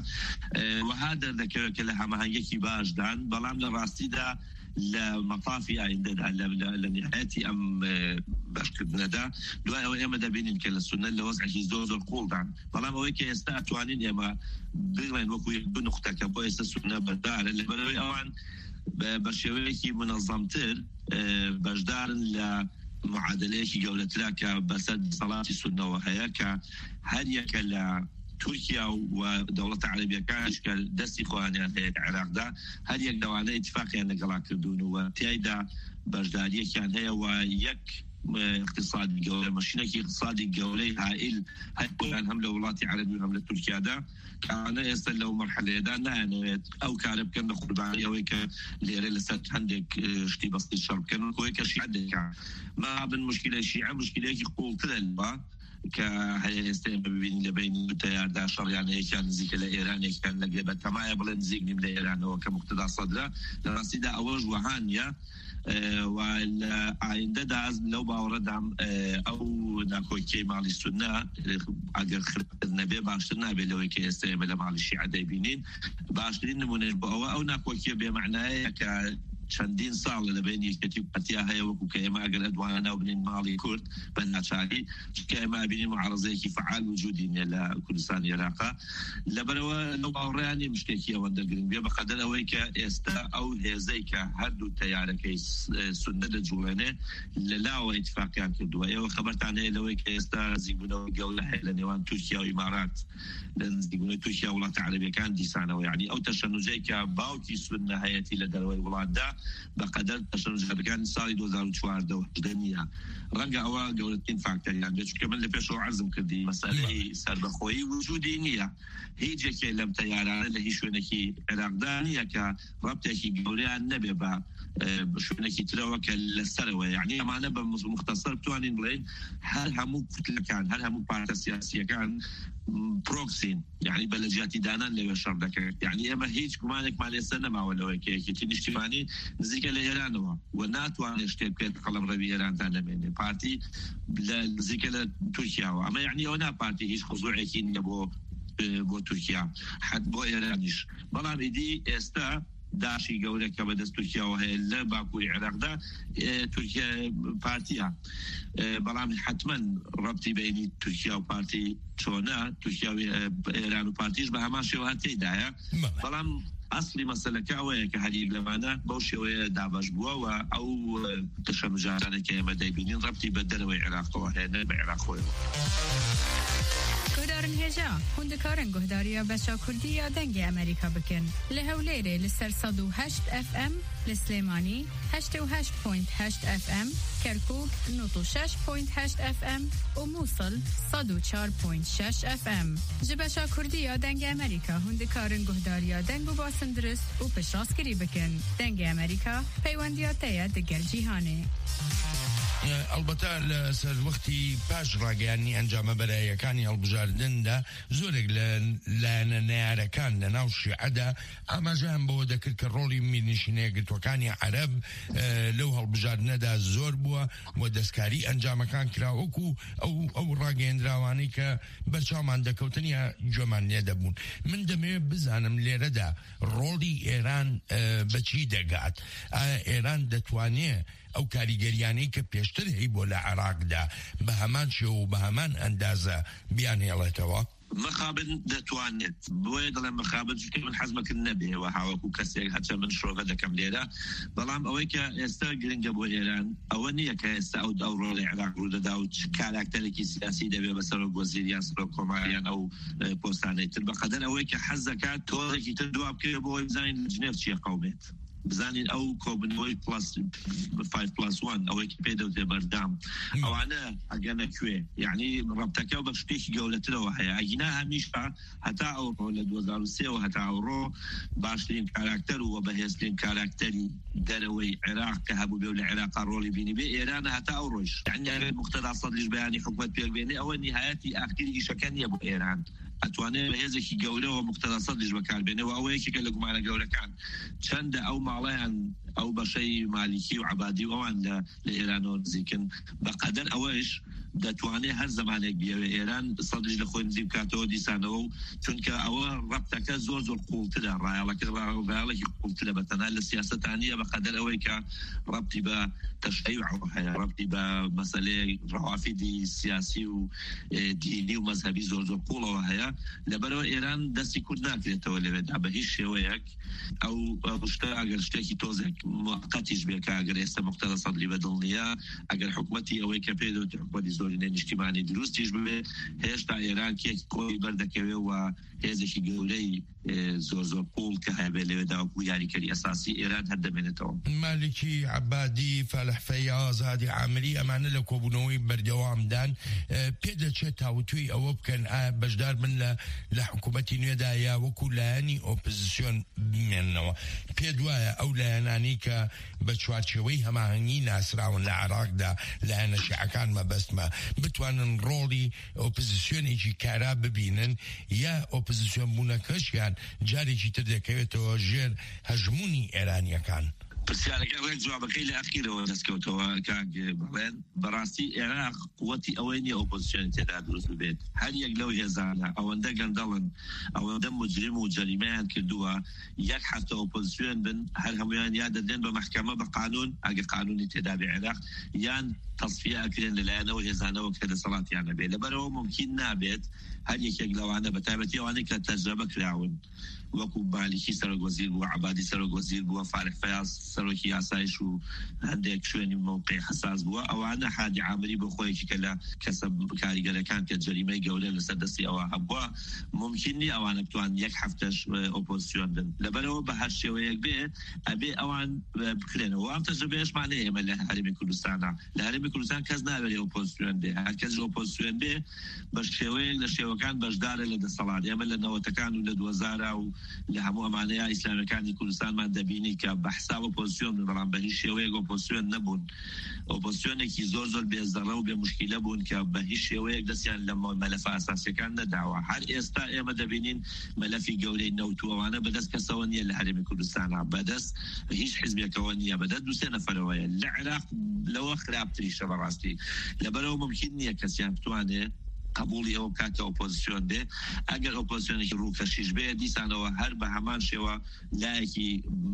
وها دەردەکەوێت کە لە هەماهنگێکی باشدان بەڵام لە ڕاستیدا لە مەطافی ئایندەدا لە نهایەتی ئەم باشکردنەدا دوای ئەوە ئێمە دەبینین کە لە سوننە لە وەزعێکی زۆر زۆر قوڵدان بەڵام ئەوەی کە ئێستا ئەتوانین ئێمە بڵێن وەکو دو نقطەکە بۆ ئێستا سوننە بەردارە لەبەرەوەی ئەوان بە شێوەیەکی منەظەمتر بەشدارن لە معادلەیەکی گەورەترا کە بەسەر دەسەڵاتی سوننەوە هەیە کە هەر یەکە لە تورکیا و دەوڵەتە عەرەبیەکانش کە دەستی خۆیانیان هەیە عێراقدا هەر یەک لەوانە ئیتفاقیان لەگەڵا کردوون و تیایدا بەشداریەکیان هەیە و یەک اقتصادی گەورە مەشینێکی اقتصادی گەورەی هائیل هەیە هەم لە وڵاتی عەرەبی و هەم لە تورکیادا کانە ئێستا لەو مەرحەلەیەدا نایانەوێت ئەو کارە بکەن بە قوربانی ئەوەی کە لێرە لەسەر هەندێک شتی بەستی شەڕ بکەن کۆی کە شیعە دەکات ما بن مشکلەی شیعە مشکلەیەکی قوڵترە لەوە کە هەیە ئێستا ببینین لە بین دو تەیاردا شەڕیانەیەکیان نزیکە لە ئێرانێکیان لەگوێ بە تەمایە بڵێن نزیک نیم لە ئێرانەوە کە موقتدا سەدرا لە ڕاستیدا ئەوەش وەهانیە و لە ئایندەدا لەو باوەڕەدام ئەو ناکۆکیی ماڵی سوننە ئەگەر نەبێ باشتر نابێت لەوەی کە ئێستا ئێمە لە ماڵی شیعە دەیبینین باشترین نمونەش بۆ ئەوە ئەو ناکۆکیە بێمەعنایە کە چەندین ساڵ لە بین یەکێتی و پەرتیا هەیە وەکو کە ئێمە ئەگەر ئەدوانە ناوبنین ماڵی کورد بە ناچاری چکە ئێمە بینین معارەزەیەکی فعال وجودی نیە لە کوردستانی عێراقا لەبەرەوە لەو باوەڕیانی شتێکی ئەوەندە گرنگ بێ بەقەدەر ئەوەی کە ئێستا ئەو هێزەی کە هەردوو تەیارەکەی سونە دەجوڵێنێ لەلاوە ئیتفاقیان کردووە ئێوە خەبەرتان هەیە لەوەی کە ئێستا نزیکبوونەوەی گەورە هەیە لە نێوان تورکیا و ئیمارات لە نزیکبوونەوەی تورکیا و وڵاتە عەرەبیەکان دیسانەوە یعنی ئەو تەشەنوجەی کە باوکی سونە هەیەتی لە دەرەوەی وڵاتدا بەقەدەر تەشەنوجەکانی ساڵی دوو هەزار و چواردە و هەژدە نیە ڕەنگە ئەوە گەورەترین فاکتەریان بێت چونکە من لە پێشەوە عەرزم کردی مەسەلەی سەربەخۆیی وجودی نییە هیچ یەکێ لەم تەیارانە لە هیچ شوێنێکی عێراقدا نییە کە ڕەبتێکی گەورەیان نەبێ بە شوێنێکی ترەوە کە لەسەرەوە یعنی ئەمانە بە مختصر بتوانین بڵێن هەر هەموو کوتلەکان هەر هەموو پارتە سیاسیەکان پرۆکسین یعنی بەلەجیاتی دانان لەوێ شەڕ دەکەن یعنی ئێمە هیچ گومانێکمان لێسەر نەماوە لەوەی کە یەکێتی نیشتیمانی نزیکە لە ئێرانەوە و ناتوانێت شتێک بکرێت قەڵەمڕەوی ئێرانتان نەمێنێ پارتی لە نزیکە لە تورکیاوە ئەمە یعنی ئەوە ناپارتی هیچ خزوعێکی نییە بۆ بۆ تورکیا حد بۆ ئێرانیش بەڵام ئیدی ئێستا داشی گەورە کە بەدەست تورکیاوە هەیە لە باکووری عێراقدا تورکیا پارتیە بەڵام حتما ڕەبتی بینی تورکیا و پارتی چۆنە تورکیا و ئێران و پارتیش بە هەمان شێوە هەتێدایە بەڵام ئەسلی مەسەلەکە ئەوەیە کە هەریک لەمانە بەو شێوەیە دابەش بووە و ئەو تەشەنوجارانە کە ئێمە دەیبینین ڕەبتی بە دەرەوەی عێراقەوە هەیە نە بە عێراقەوەیەوە گۆدارن هێژا هوندەکارن گۆهداریە بەشا کوردی یا دەنگی ئەمریکا بکەن لە هەولێرێ لەسەر سەد و هەشت ئەف ئەم لە سلێمانی هەشت و هەشت پۆینت هەشت ئەف ئەم کەرکووک نۆت و شەش پۆینت هەشت ئەف ئەم و مووسڵ سەد و چوار پۆینت شەش ئەف ئەم ji بەشا کوردی یا دەنگی ئەمریکا هوندەکارن گۆهداریە دەنگ و باسن درست و پشتڕاستکردی بکەن دەنگی ئەمریکا پەیوەندیاتەیە دەگەل جیهانێ ئەلبەتە لە سەر وەختی پاش ڕاگەیانی ئەنجامە بەرایەکانی هەڵبژاردندا زۆرێک لە لایەنە نەیارەکان لە ناو شیعەدا ئاماژەیان بەوە دەکرد کە ڕۆڵی میرنشینە یەکگرتوەکانی عەرەب لەو هەڵبژاردنەدا زۆر بووە و دەستکاری ئەنجامەکان کراوەکو ئەو ئەو ڕاگەیەندراوانەی کە بەرچاومان دەکەوتن یا گوێمان لێ دەبوون من دەمەوێت بزانم لێرەدا ڕۆڵی ئێران بەچی دەگات ئێران دەتوانێت ئەو کاریگەریانەی کە پێشتر هەی بۆ لە عێراقدا بە هەمان شێوە و بە هەمان ئەندازە بیان هێڵێتەوە مخابن دەتوانێت بۆیە دەڵێن مخابن چونکە من حەزمەکرد نەبێەوە هاوەکو کەسێک هەچە من شۆڤە دەکەم لێرە بەڵام ئەوەی کە ئێستا گرنگە بۆ ئێران ئەوە نییە کە ئێستا ئەو ئەو ڕۆڵی عێراق ڕوودەدا و کاراکتەرێکی سیاسی دەبێ بەسەر وەزیریان سەرۆک کۆماریان ئەو پۆستانەی تر بەقەدەر ئەوەی کە حەز دەکات تۆڕێکی تر دواب بکرێ بۆی بزانین جنێف چیە قەومێت بزانین ئەو کۆبنەوەی پلاس پایڤ پلاس وان ئەوەی پێ دەوتێ بەردام ئەوانە ئەگەنە کوێ یعنی ڕەبتەکە بە شتێکی گەورەترەوە هەیە ئەگینا هەمیشە هەتا ئەوڕۆ لە دوو هەزار و سێ و هەتا ئەوڕۆ باشترین کاراکتەر و بەهێزترین کاراکتەری دەرەوەی عێراق کە هەبوو بێ و لە عێراقا ڕۆڵی بینی بێ ئێرانە هەتا ئەو ڕۆژ یعنی مقتەدا سەدریش بەیانی حکومەت پێکبێنێ ئەوە نیهایەتی ئاخری ئیشەکە نییە بۆ ئێران ئەتوانێت بەهێزێکی گەورەوە مقتەدا سەدریش بەکاربێنێەوە ئەوە یەکێکە لە گومانە گەورەکان چەندە ئەو ماڵەیان ئەو بەشەی مالیکی و عەبادی ئەوان لە ئێرانەوە نزیکن بەقەدەر ئەوەش دەتوانێت هەر زمانێک بیاوێ ئێران سەدریش لە خۆی نزیک بکاتەوە دیسانەوە و چونکە ئەوە ڕەبتەکە زۆر زۆر قوڵترە ڕایەڵەکە ڕایەڵێکی قوڵترە بەتەنها لە سیاسەتانیە بەقەدەر ئەوەی کە ڕەبتی بە تەشەیع هەیە ڕەبتی بە مەسەلەی ڕەوافیدی سیاسی و دینی و مەذهبی زۆر زۆر قوڵەوە هەیە لەبەرەوە ئێران دەستی کورد ناکرێتەوە لەوێدا بە هیچ شێوەیەک ئەو شتە ئەگەر شتێکی تۆزێک موقەتیش بێ کە ئەگەر ئێستا مقتەدا سەدری بەدڵ نییە ئەگەر حکومەتی ئەوەی کە پێ دەوتێ حکومەتی زۆرینەی نیشتیمانی دروستیش ببێ هێشتا ئێران کێک کۆی بەردەکەوێ و هێزێکی گەورەی زۆر زۆر قوڵ کە هەبێ لەوێدا و یاریکەری ئەساسی ئێران هەردەمێنێتەوە مالکی عەبادی فەلح فەیاز هادی عامری ئەمانە لە کۆبوونەوەی بەردەوامدان پێ دەچێت تاوتوی ئەوە بکەن بەشدار من لە لە حکوومەتی نوێدا یا وەکو لایەنی ئۆپۆزیسیۆن بمێننەوە پێ دوایە ئەو لایەنانی کە بە چوارچێوەی هەماهەنگی ناسراون لە عێراقدا لایەنە شیعەکان مەبەستمە بتوانن ڕۆڵی ئۆپۆزیسیۆنێکی کارا ببینن یا ئۆپۆزیسیۆن بوونەکەشیان جارێکی تر دەکەوێتەوە ژێر هەژمونی ئێرانیەکان پرسیارەکە وەک جوابەکەی لە ئەخیرەوە دەستکەوتەوە کاک بڵێن بەڕاستی عێراق قووەتی ئەوەی نیە ئۆپۆزیسیۆنی تێدا دروست بێت هەر یەک لەو هێزانە ئەوەندە گەندەڵن ئەوەندە مجرم و جەریمەیان کردووە یەک هەفتە ئۆپۆزیسیۆن بن هەر هەمویان یا دەدێن بە مەحکەمە بە قانون ئەگەر قانونی تێدا بێ عێراق یان تەصفیە ئەکرێن لەلایەنەوە هێزانەوە کە دەسەڵاتیانە بێت لەبەرەوە ممکن نابێت هەر یەکێک لەوانە بەتایبەتی ئەوانەی کە تەجربە کراون وەکو مالیکی سەرۆکوەزیر بووە عەبادی سەرۆکوەزیر بووە فارق فەیاض سەرۆکی یاسایش و هەندێک شوێنی موقعی حساس بووە ئەوانە حادی عامری بۆ خۆیەکی کە لە کەسە کاریگەرەکان کە جەریمەی گەورە لەسەر دەستی ئەوە هەبووە ممکن نی ئەوانە بتوان یەک هەفتەش ئۆپۆزیسیۆن بن لەبەرەوە بە هەر شێوەیەک بێ ئەبێ ئەوان بکرێنەوە ئەم تەجربەیەشمان هەیە ئێمە لە هەرێمی کوردستانە لە هەرێمی کوردستان کەس نابێت ئۆپۆزیسیۆن بێ هەر کەس ئۆپۆزیسیۆن بێ بە شێوەیەک لە شێوەکان بەشدارە لە دەسەڵات ئێمە لە نەوەتەکان و لە دوو هەزار و لە هەموو ئەمانەیە ئیسلامیەکانی کوردستانمان دەبینی کە بە حساب ئۆپۆزیسیۆن بەڵام بە هیچ شێوەیەک ئۆپۆزیسیۆن نەبوون ئۆپۆزیسیۆنێکی زۆر زۆر بێزەڕە و بێ موشکیلە بوون کە بە هیچ شێوەیەک دەستیان لە مەلەفە ئاساسیەکان نەداوە هەر ئێستا ئێمە دەبینین مەلەفی گەورەی نەوتووەوانە بەدەست کەسەوە نییە لە هەرێمی کوردستانە بەدەست هیچ حیزبێکەوە نییە بەدەست دووسێ نەفەرەوەیە لە عێراق لەوە خراپتریشە بەڕاستی لەبەرەوە ممکن نییە کەسیان بتوانێت قبولی ئەو کاتە ئۆپۆزیسیۆن بێ ئەگەر ئۆپۆزیسیۆنێکی ڕووکەشیش بێ دیسانەوە هەر بە هەمان شێوە لایەکی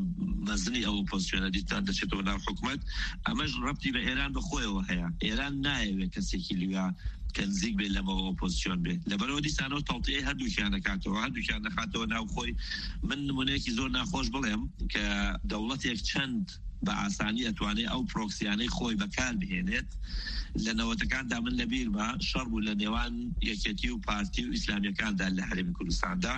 مەزنی ئەو ئۆپۆزیسیۆنە دیتان دەچێتەوە ناو حکومەت ئەمەش ڕەبتی بە ئێران بەخۆیەوە هەیە ئێران نایەوێت کەسێکی لویا کە نزیک بێت لەمەوە ئۆپۆزیسیۆن بێت لەبەرەوە دیسانەوە تەڵتەیە هەردووکیان دەکاتەوە هەردووکیان دەخاتەوە ناو خۆی من نمونەیەکی زۆر ناخۆش بڵێم کە دەوڵەتێک چەند بە ئاسانی ئەتوانێت ئەو پرۆکسیانەی خۆی بەکار بهێنێت لە نەوەتەکاندا من لەبیرمە شەڕ بوو لە نێوان یەکێتی و پارتی و ئیسلامیەکاندا لە هەرێمی کوردستاندا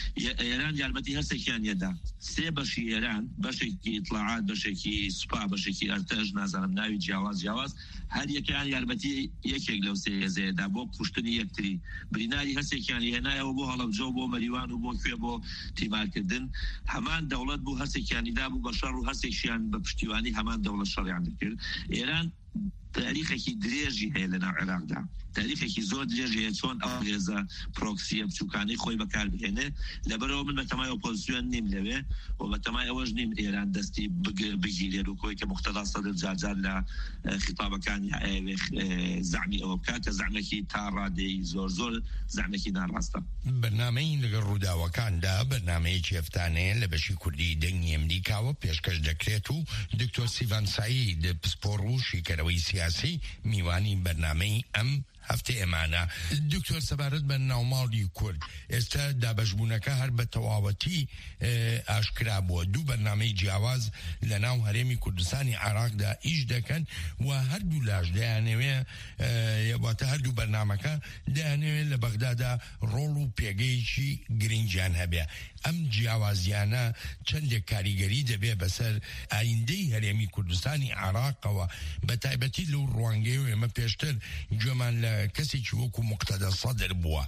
ئێران یارمەتی هەرسێکیان یەدا سێ بەشی ئێران بەشێکی ئیطلاعات بەشێکی سوپا بەشێکی ئەرتەژ نازانم ناوی جیاواز جیاواز هەر یەکیان یارمەتی یەکێک لەو سێ هێزەیەدا بۆ کوشتنی یەکتری بریناری هەرسێکیانی هێنایەوە بۆ هەڵەبجە بۆ مەریوان و بۆ کوێ بۆ تیمارکردن هەمان دەوڵەت بوو هەرسێکیانیدا بوو بە شەڕ و هەرسێکیان بە پشتیوانی هەمان دەوڵەت شەڕیان دەکرد ئێران تاریخێکی درێژی هەیە لە ناو عێراقدا تاریخێکی زۆر درێژی هەیە چۆن ئەو هێزە پرۆکسیە بچووکانەی خۆی بەکار بهێنێ لەبەرەوە من بەتەمای ئۆپۆزیسیۆن نیم لەوێ و بەتەمای ئەوەش نیم ئێران دەستی بگیرێت و کۆی کە موختەدا سەدر جارجار لە خیتابەکانی زعمی ئەوە بکات کە زعمێکی تا ڕادەی زۆر زۆر زعمێکی ناڕاستە بەرنامەی لەگەڵ ڕووداوەکاندا بەرنامەیەکی هەفتانەیە لە بەشی کوردی دەنگی ئەمریکاوە پێشکەش دەکرێت و دکتۆر سیڤان سعید پسپۆڕ و شیکەرەوەی سیاسی میوانی بەرنامەی ئەم هەفتە ئێمانە دکتۆر سەبارەت بە ناوماڵی کورد ئێستا دابەشبوونەکە هەر بە تەواوەتی ئاشکرا بووە دوو بەرنامەی جیاواز لە ناو هەرێمی کوردستانی عێراقدا ئیش دەکەن و هەردوو لاش دەیانەوێ واتە هەردوو بەرنامەکە دەیانەوێت لە بەغدادا ڕۆڵ و پێگەیەکی گرنگیان هەبێ ئەم جیاوازیانە چەندێک کاریگەری دەبێ بەسەر ئایندەی هەرێمی کوردستانی عێراقەوە بە تایبەتی لەو ڕوانگەی و ئێمە پێشتر گوێمان لە کەسێکی وەکو موقتەدە سەدر بووە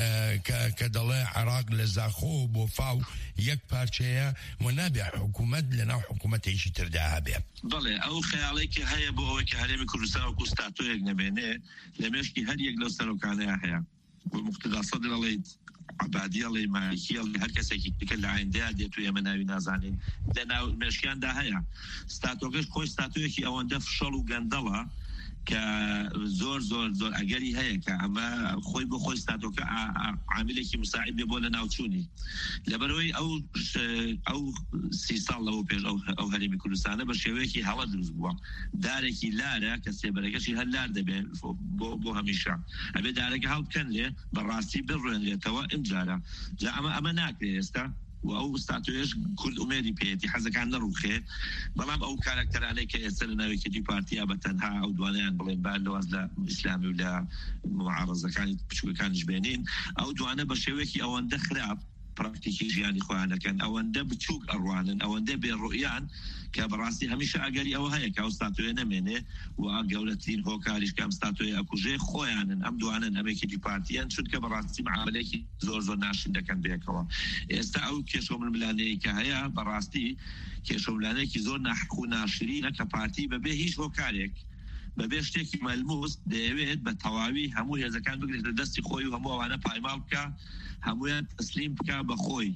کە دەڵێ عێراق لە زاخۆ بۆ فاو یەک پارچەیە و نابێ حکوومەت لەناو حکوومەتێکی تردا هەبێ بەڵێ ئەو خەیاڵێکی هەیە بۆ ئەوەی کە هەرێمی کوردستان وەکو ستاتۆیەک نەبێنێ لە مێشکی هەر یەک لەو سەرۆکانەیە هەیە بۆ موقتەدا سەدر ئەڵێیت عبادی ئەڵێ مالکی ئەڵێ هەر کەسێکی دیکە لە ئایندەیە دێت و ئێمە ناوی نازانین لە ناو مێشکیاندا هەیە ستاتۆکەش خۆی ستاتۆیەکی ئەوەندە فشەڵ و گەندەڵە کە زۆر زۆر زۆر ئەگەری هەیە کە ئەمە خۆی بۆ خۆی ستاتۆکە عاملێکی مساعد بێ بۆ لە ناوچوونی لەبەرەوەی ئەو ئەو سی ساڵ لەوە پێش ئەو هەرێمی کوردستانە بە شێوەیەکی هەڵە دروست بووە دارێکی لارە کە سێبەرەکەشی هەر لار دەبێت بۆ هەمیشە ئەبێ دارێکە هەڵبکەن لێ بەڕاستی بڕوێنرێتەوە ئەمجارە جا ئەمە ئەمە ناکرێت ئێستا و ئەو ستاتۆیەش کورد ئومێدی پێێتی حەزەکان نەڕوخێ بەڵام ئەو کارکتەرانەی کە ئێستا لە ناوێکێتی پارتیا بە تەنها ئەو دوانیان بڵێن بار لەواز لە ئیسلامی و لە معارەزەکانی بچووکەکانیش بێنین ئەو دوانە بە شێوەیەکی ئەوەندە خراپ پراکتیکی ژیانی خۆیانەکەن ئەوەندە بچووک ئەڕوانن ئەوەندە بێڕوئیان کە بەڕاستی هەمیشە ئەگەری ئەوە هەیە کە ئەو ستاتۆیە نەمێنێ و گەورەترین هۆکاریش کەم ستاتۆیە ئەکوژێ خۆیانن ئەم دوانن ئەمێکێتی پارتیان چونکە بەڕاستی معاملەیەکی زۆر زۆر ناشین دەکەن بێکەوە ئێستا ئەو کێشۆململانەیە کە هەیە بەڕاستی کێشۆملانەیەکی زۆر ناحق و ناشرینە کە پارتی بەبێ هیچ هۆکارێک بەبێ شتێکی مەلموس دەیەوێت بە تەواوی هەموو هێزەکان بگرێتە دەستی خۆی و هەموو ئەوانە پایمال بکە هەمویان تەسلیم بکە بە خۆی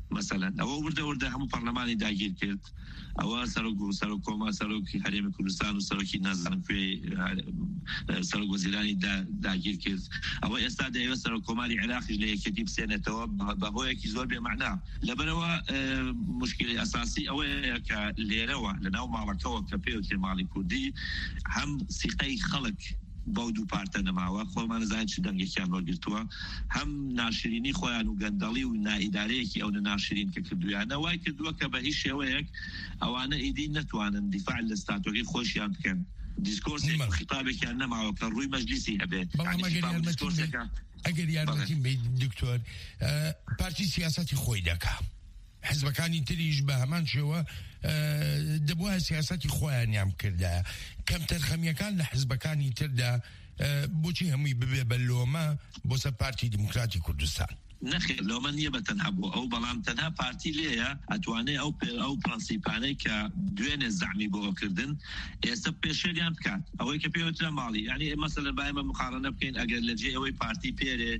مثلا ئەوە وردە وردە هەموو پەرلەمانی داگیر کرد ئەوە سەرۆک و سەرۆک کۆما سەرۆکی هەرێمی کوردستان و سەرۆکی نازانم کوێ سەرۆک وەزیرانی داگیر کرد ئەوە ئێستا دەیەوێت سەرۆک کۆماری عێراقیش لە یەکێتی بسێنێتەوە بەهۆیەکی زۆر بێمەعنا لەبەرەوە مشکلی ئەساسی ئەوەیە کە لێرەوە لەناو ماڵەکەەوە کە پێوتێ ماڵی کوردی هەم سیقەی خەڵک بەو دوو پارتە نەماوە خۆمان نزانین چ دەنگێکیان وەرگرتووە هەم ناشرینی خۆیان و گەندەڵی و نائیدارەیەکی ئەو ناشرین کە کردویانە وای کردووە کە بە هیچ شێوەیەک ئەوانە ئیدی نەتوانن دیفاع لە ستاتۆری خۆشیان بکەن دیسکۆرسێک خیتابێکیان نەماوە کە ڕووی مەجلیسی هەبێت ئەگەر یارمەتیم بێت دکتۆر پارتی سیاسەتی خۆی دەکا حزبەکانی تریش بە هەمان شێوە دەبووە سیاسەتی خۆیانیان کردایە کەم تەرخەمیەکان لە حزبەکانی تردا بۆچی هەمووی ببێ بە لۆمە بۆ سەر پارتی دیموکراتی کوردستان نەخێر لۆمە نییە بە تەنها بوو ئەو بەڵام تەنها پارتی لێیە ئەتوانێت ئەو ئەو پرەنسیپانەی کە دوێنێ زەعمی بۆکردن ئێستا پێشێریان بکات ئەوەی کە پێوترە ماڵی یعنی مەسەلەن باێمە مقارنە بکەین ئەگەر لەجێ ئەوەی پارتی پێرێ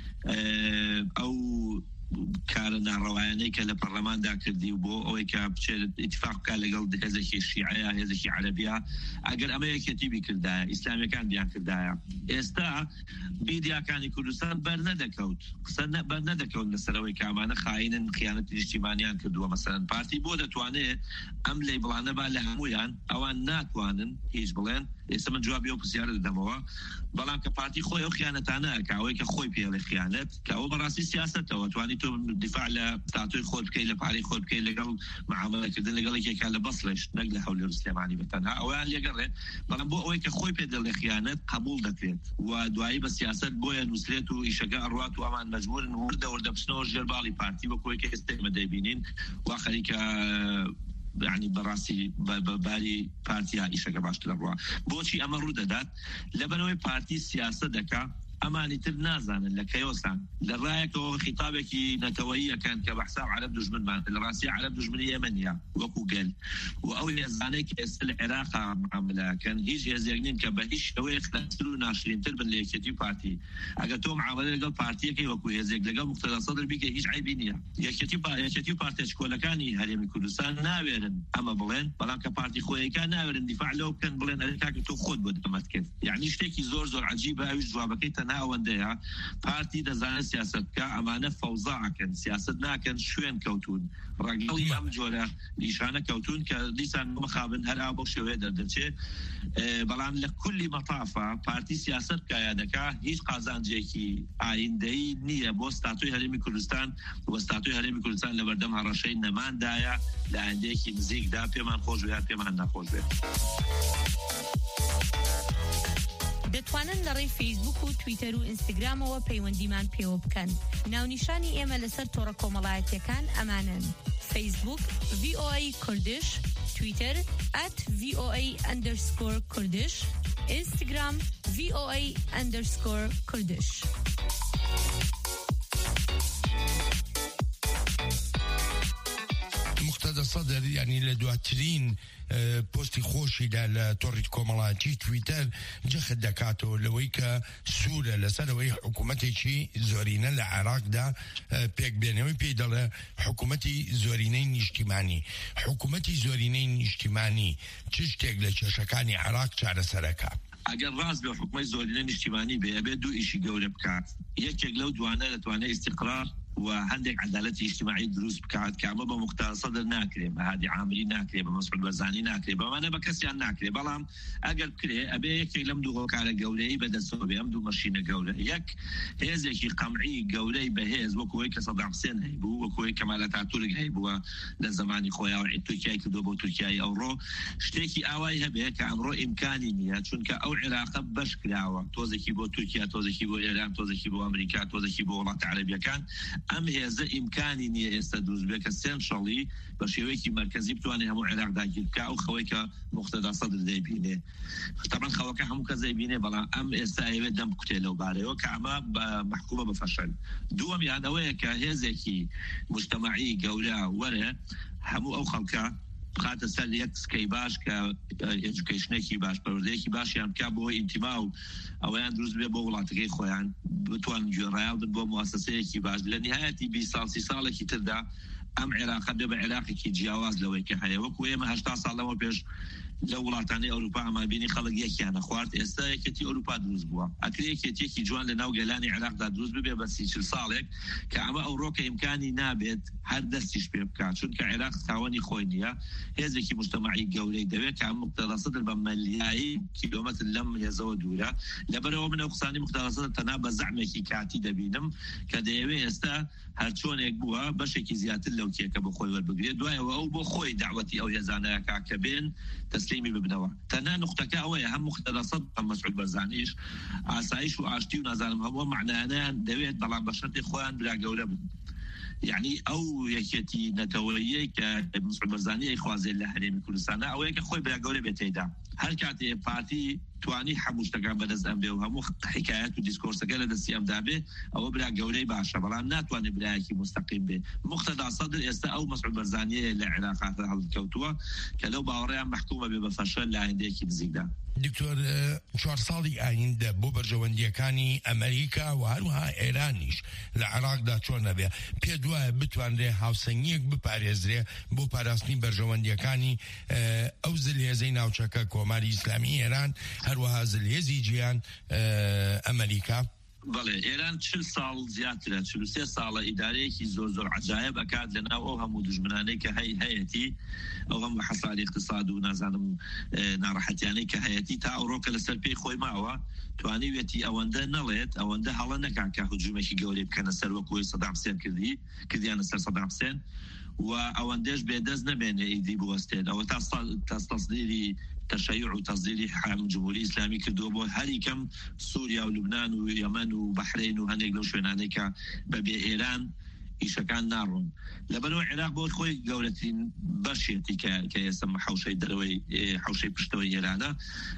ئەو کارە ناڕەوایانەی کە لە پەرلەماندا کردی و بۆ ئەوەی کە بچێت ئیتفاق بکات لەگەڵ هێزێکی شیعەیە هێزێکی عەرەبیە ئەگەر ئەمە یەکێتی بیکردایە ئیسلامیەکان بیان کردایە ئێستا میدیاکانی کوردستان بەرنەدەکەوت قسە بەرنەدەکەوت لەسەرەوەی کامانە خاینن خیانەتی نیشتیمانیان کردووە مەسەلەن پارتی بۆ دەتوانێت ئەم لێبڵانە با لە هەمویان ئەوان ناتوانن هیچ بڵێن ئێستا من جوابی ئەو پرسیارە دەدەمەوە بەڵام کە پارتی خۆی ئەو خیانەتانە ئەکا ئەوەی کە خۆی پێڵێ خیانەت کە ئەوە بەڕاستی سیاسەتەوە توانی تۆ دفاع لە ستاتۆی خۆت بکەیت لە پارەی خۆت بکەیت لەگەڵ معاملەکردن لەگەڵ یەکێکا لە بەسڵش نەک لە هەولێر سلێمانی بەتەنها ئەویان لێگەڕێ بەڵام بۆ ئەوەی کە خۆی پێ دەڵێ خیانەت قبول دەکرێت و دوایی بە سیاسەت بۆیە نووسرێت و ئیشەکە ئەڕوات و ئەمان مەجبورن وردە وردە بچنەوە ژێر باڵی پارتی بە کۆی کە ئێستێمە دەبینین وا خەریکە يعني براسي ببالي بارتيا إيشا كباشت الأبوا بوشي أمر رددات لبنوي بارتي سياسة دكا أماني تر نازان لكيوسان للرأيك خطابك نتوية كان كبحساب عرب دجمن مان الراسية عرب دجمن يمنية وكو قال وأول يزانيك اسل العراق معاملة كان هيج يزيقنين كبهيش هو يخلصلو ناشرين تربن ليكتي بارتي أقلتو معاملة لقل بارتي كي وكو يزيق لقل مقتدى صدر بيك هيج عيبينية يكتي يكتي بارتي شكولا كاني هريم كردستان ناويرن أما بلين بلان كبارتي خويا كان ناويرن دفاع لو كان بلين أريكاك تو خود بدمت كيف يعني اشتكي زور زور عجيبة أوش جوابكي ئەوەندەیە پارتی دەزانێت سیاست بکە ئەمانە فەوزاعکەن سیاست ناکەن شوێن کەوتون ڕەگەڵی ئەم جۆرە نیشانە کەوتون کە دیسان مخابن هەر ئا بۆ شێوەیە دەردەچێت بەڵام لە کولی مەتافە پارتی سیاست بکایە دەکا هیچ قازانجێکی ئایندەی نییە بۆ ستاتۆی هەرێمی کوردستان و ستاتۆی هەرێمی کوردستان لە بەردەم هەڕەشەی نەماندایە لە ئایندەیەکی نزیکدا پێمان خۆش بێت پێمان نەخۆش بێت. دەتوانن لەڕێی فیسبوک و تویتەر و ئینستاگرامەوە پەیوەندیمان پێوە بکەن. ناونیشانی ئێمە لەسەر تۆڕە کۆمەڵایەتیەکان ئەمانن: فیسبوک ڤی ئۆ ئەی کوردش، تویتەر ئەت ڤی ئۆ ئەی ئەندەرسکۆر کوردش، ئینستاگرام ڤی ئۆ ئەی ئەندەرسکۆر کوردش. مقتدى صدر يعني لدواترين بوستي خوشي دا توريت كومالاتي تويتر جخد دكاتو لويكا سورة لسروي حكومتي شي زورينا العراق دا بيك بينوي بيدل حكومتي زورينين اجتماعي حكومتي زورينين اجتماعي تشتاق لشاشكاني عراق شعر سركا اگر راز به حکومت زورینین اجتماعی به به دو ایشی گوره بکات یک لو دوانه لتوانه استقرار وعندك عدالة اجتماعية دروس بكعد كعمة بمختار صدر ناكري هذه عاملين ناكري بمسعود وزاني ناكري بمعنى بكسيان ناكري بلام أقل كري أبي يك لمدو على قولي بدأ صوبي أمدو مشينا قولي يك هزكي قمعي قولي بهز وكوي كصدع حسين هيبو وكوي كمال تعتورك هيبو لزماني خويا وعيد تركيا كدوبو تركيا أو رو شتيكي أواي هبه كعمرو إمكاني نيا شون كأو علاقة بشكل عوا توزكي بو تركيا توزكي بو إيران توزكي بو أمريكا توزكي بو ولايات عربية كان أم هذا إمكاني إني استدرس بك سنشالي بشيويكي مركزي بتواني همو عراق داخل كأو خويك مقتدى صدر دايبينه طبعا خويك همو كزايبينه بلا أم استعيبه دم كتيلو باري وكعما محكومة بفشل دوم يعني ويك هذاكي مجتمعي جولا ولا همو أو خلقه بخاطر سر یک سکی باش که ایژوکیشنکی باش پروردهکی باش یان که بۆ ئینتیما و ئەویان دروست بێ بۆ وڵاتەکەی خۆیان بتوان گوێڕایال بن بۆ مواسسەیەکی باش لە نهایەتی بیست ساڵ سی ساڵێکی تردا ئەم عێراق بێ بە عێراقێکی جیاواز لەوەی کە هەیە وەکو ئێمە هەشتا ساڵ لەمە پێش لە وڵاتانی ئەوروپا ئەمابینی خەڵک یەکیانە خوارد ئێستا یەکێتی ئەوروپا دروست بووە ئەکرێ یەکێتێکی جوان لە ناو گەلانی عێراقدا دروست ببێ بە سی چل ساڵێک کە ئەمە ئەوڕۆکە ئیمکانی نابێت هەر دەستیش پێ بکات چونکە عێراق تاوانی خۆی نییە هێزێکی مجتەمەعی گەورەی دەوێت کە ئەم مقتەدەسەدر بە مەلیایی کیلۆمەتر لەم هێزەوە دوورە لەبەرەوە من ئەو قسانی مقتەدەسەدر تەنها بە زەحمێکی کاتی دەبینم کە دەیەوێت ئێستا هەر چۆنێک بووە بەشێکی زیاتر لەو کێکە بە خۆی وەربگرێت دوایەوە ئەو بۆ خۆی دعوەتی ئەو هێزانەیەکا کە بێن تەسلیمی ببنەوە تەنها نقطەکە ئەوەیە هەم مقتەدەسەد هەم مەسعود بەرزانیش ئاسایش و ئاشتی و نازانم هەموو معنایانیان دەوێت بەڵام بە شەرتی خۆیان برا گەورە بن يعني او یەکێتی نەتەوەیە کە مسعود بەرزانی خوازێ لە هەرێمی کوردستانە ئەوەیە کە خۆی برا گەورە بێتەیدا هەر کاتێ پارتی توانی هەموو شتەکان بەدەست ئەم بێ و هەموو حکایەت و دیسکۆرسەکە لە دەستی ئەمدا بێ ئەوە برا گەورەی باشە بەڵام ناتوانێت برایەکی مستەقیم بێ مقتەدا سەدر ئێستا ئەو مسعود بەرزانیە لە عێراقاتە هەڵکەوتووە کە لەو باوەڕیان محکومە بێ بە فەشەل لە ئایندەیەکی نزیکدا دکتۆر چوار ساڵی ئایندە بۆ بەرژەوەندیەکانی ئەمریکا و هەروەها ئێرانیش لە عێراقدا چۆن نەبێ پێ دوایە بتوانرێ هاوسەنگیەک بپارێزرێ بۆ پاراستنی بەرژەوەندیەکانی ئەو زلهێزەی ناوچەکە کۆماری ئیسلامی ئێران هەروەها زلهێزی گیان ئەمریکا بەڵێ ئێران چل ساڵ زیاترە چل و سێ ساڵە ئیدارەیەکی زۆر زۆر عەجایب ئەکات لەناو ئەو هەموو دوژمنانەی کە هەی هەیەتی ئەو هەموو حەساری اقتصاد و نازانم ناڕەحەتیانەی کە هەیەتی تا ئەوڕۆکە لەسەر پێی خۆی ماوە توانیوێتی ئەوەندە نەڵێت ئەوەندە هەڵە نەکان کە هجوومێکی گەورەی بکەنە سەر وەکوی سەدام حوسێن کردی کردیانە سەر سەدام حوسێن و ئەوەندەش بێدەست نەبێنێ ئیدی بوەستێت ئەوە تا تەصدیری تشيع وتصدير حام جمهورية إسلامي كردو بو هري كم سوريا ولبنان ويمن وبحرين وهنيك لو شوينانيك ببي إيران إيشكان نارون لبنو العراق بود خوي قولتين بشيتي ك كيسمى حوشي دروي حوشي بشتوي إيرانا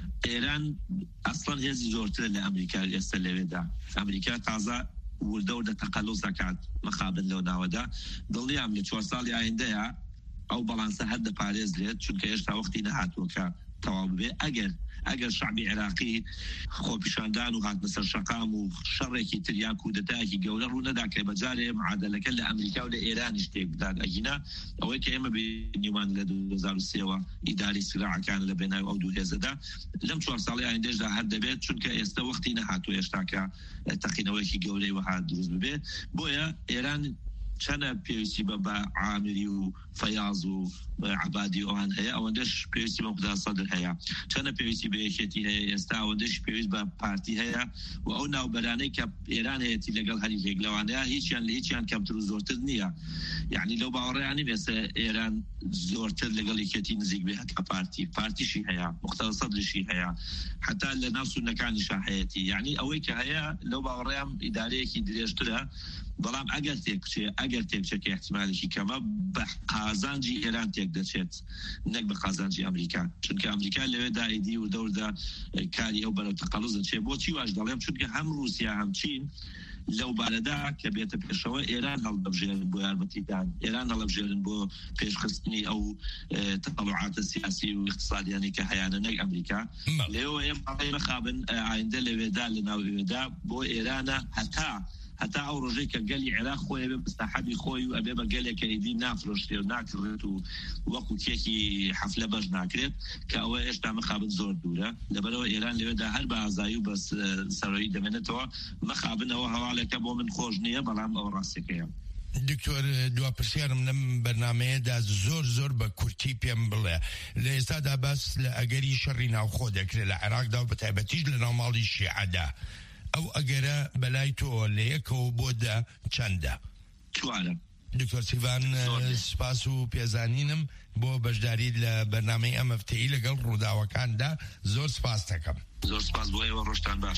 إيران أصلا هي زورت لأمريكا يستلوي دا أمريكا تازة والدولة تقلص زكاة مقابل لو ناودا ضلي عملي شو صار عندها أو بالانسة هذا باريس ليت شو كيشتا وقتي نهات وكا توابه أجر أجر شعبي عراقي خو بشاندان وهاد مثل شقام وشركي تريان كودتاكي جولة رونا داك بجاري معادلة كلا أمريكا ولا إيران اشتيك داد أجينا أو كيما بنيوان لدو زارو سيوا إداري صراع كان لبناء أو دو هزدا لم شوار صالي عندش ده هاد بيت شون كيستا وقتي نهاتو يشتاكا تقينوكي جولة وهاد دروز ببي بويا إيران چەنە پێویستی بە بە عامری و فەیاز و عەبادی ئەوان هەیە ئەوەندەش پێویستی بە مقتەدەسەدر هەیە چەنە پێویستی بە یەکێتی هەیە ئێستا ئەوەندەش پێویست بە پارتی هەیە و ئەو ناوبەرانەی کە ئێران هەیەتی لەگەڵ هەریەک لەوانەیە هیچیان لە هیچیان کەمتر و زۆرتر نییە یعنی لەو باوەڕێیانی بێسە ئێران زۆرتر لەگەڵ یەکێتی نزیک بێ هەتا پارتی پارتیشی هەیە مقتەدەسەدرشی هەیە حتا لە ناو سونەکانیشا هەیەتی یعنی ئەوەی کە هەیە لەو باوەڕێیان ئیدارەیەکی درێژترە بەڵام ئەگەر تێکچێ ئەگەر تێکچێکی احتیمالێکی کەمە بە قازانجی ئێران تێک دەچێت نەک بە قازانجی ئەمریکا چونکە ئەمریکا لەوێدا ئیدی و دەوردا کاری ئەو بەرەو تەقەڵوز دەچێت بۆچی واش دەڵێم چونکە هەم رووسیا هەم چین لەو بارەدا کە بێتە پێشەوە ئێران هەڵدەبژێرن بۆ یارمەتیدان ئێران هەڵەبژێرن بۆ پێشخستنی ئەو تەقەڵوعاتە سیاسی و اقتصادیانی کە هەیەە نەک ئەمریکا لێەوە ئێمە بەخابن ئایندە لەوێدا لە ناوێدا بۆ ئێرانە هەتا حتى ئەو ڕۆژەی کە گەلی عێراق خۆی بێ مستەحەبی خۆی و ئەبێ بە گەلێکە ئیدی نافرۆشتێ و ناکڕێت و وەکو کێکی حەفلە بەش ناکرێت کە ئەوە هێشتا مەخابن زۆر دوورە لەبەرەوە ئێران لەوێدا هەر بە ئازایی و بە سەرۆیی دەمێنێتەوە مەخابنەوە هەواڵێکە بۆ من خۆش نییە بەڵام ئەو ڕاستێکەیە دکتۆر دوا پرسیارم لەم بەرنامەیەدا زۆر زۆر بە کورتی پێم بڵێ لە ئێستادا باس لە ئەگەری شەڕی ناوخۆ دەکرێت لە عێراقدا و بەتایبەتیش لە ناوماڵی شیعەدا ئەو ئەگەرە بەلای تۆ لە یەکەوە بۆ دە چەندە؟ چوارە. دکتۆر سیڤان سپاس و پێزانینم بۆ بەشداری لە بەرنامەی ئەم هەفتەیی لەگەڵ ڕووداوەکاندا زۆر سپاس دەکەم. زۆر سپاس بۆ ئێوە ڕۆژتان باش.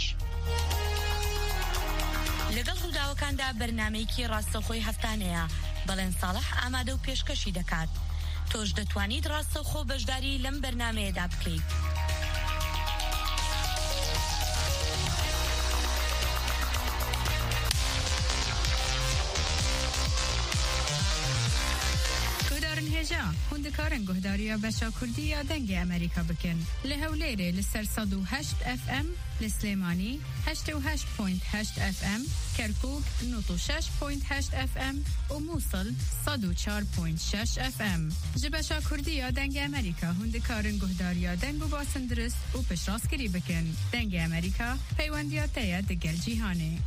لەگەڵ ڕووداوەکاندا بەرنامەیەکی ڕاستەوخۆی هەفتانەیە بەڵێن ساڵح ئامادە و پێشکەشی دەکات. تۆش دەتوانیت ڕاستەوخۆ بەشداری لەم بەرنامەیەدا بکەیت. هجا هندکارن گهداریا بشا کردی یا دنگ امریکا بکن لهولیره لسر صد و هشت اف ام لسلیمانی هشت و هشت پوینت هشت اف ام کرکوک نوت و شش پوینت هشت اف ام و موصل صد و چهار پوینت شش اف ام جبشا کردی یا دنگ امریکا هندکارن گهداریا دنگ و باسندرست و پشراسکری بکن دنگ امریکا پیوندیات یا دگل جیهانه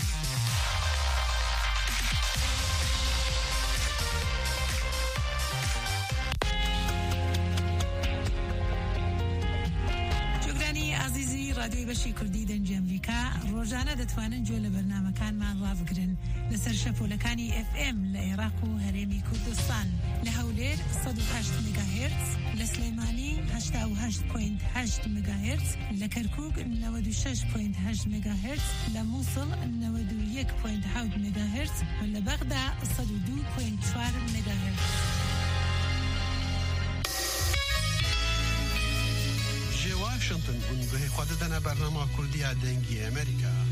رادیوی بەشی کوردی دەنگی ئەمریکا ڕۆژانە دەتوانن گوێ لە بەرنامەکانمان ڕابگرن لەسەر شەپۆلەکانی ئف ئێم لە عێراق و هەرێمی کوردستان لە هەولێر سەد و هەشت مێگاهێرتز لە سلێمانی هەشتا و هەشت پوینت هەشت مێگاهێرتز لە کەرکووک نەوەد و شەش پوینت هەشت مێگاهێرتز لە مووسڵ نەوەد و یەک پوینت حەوت مێگاهێرتز و لە بەغدا سەد و دوو پوینت چوار مێگاهێرتز. واشنطن اون به خود دنا برنامه کردی دنگی امریکا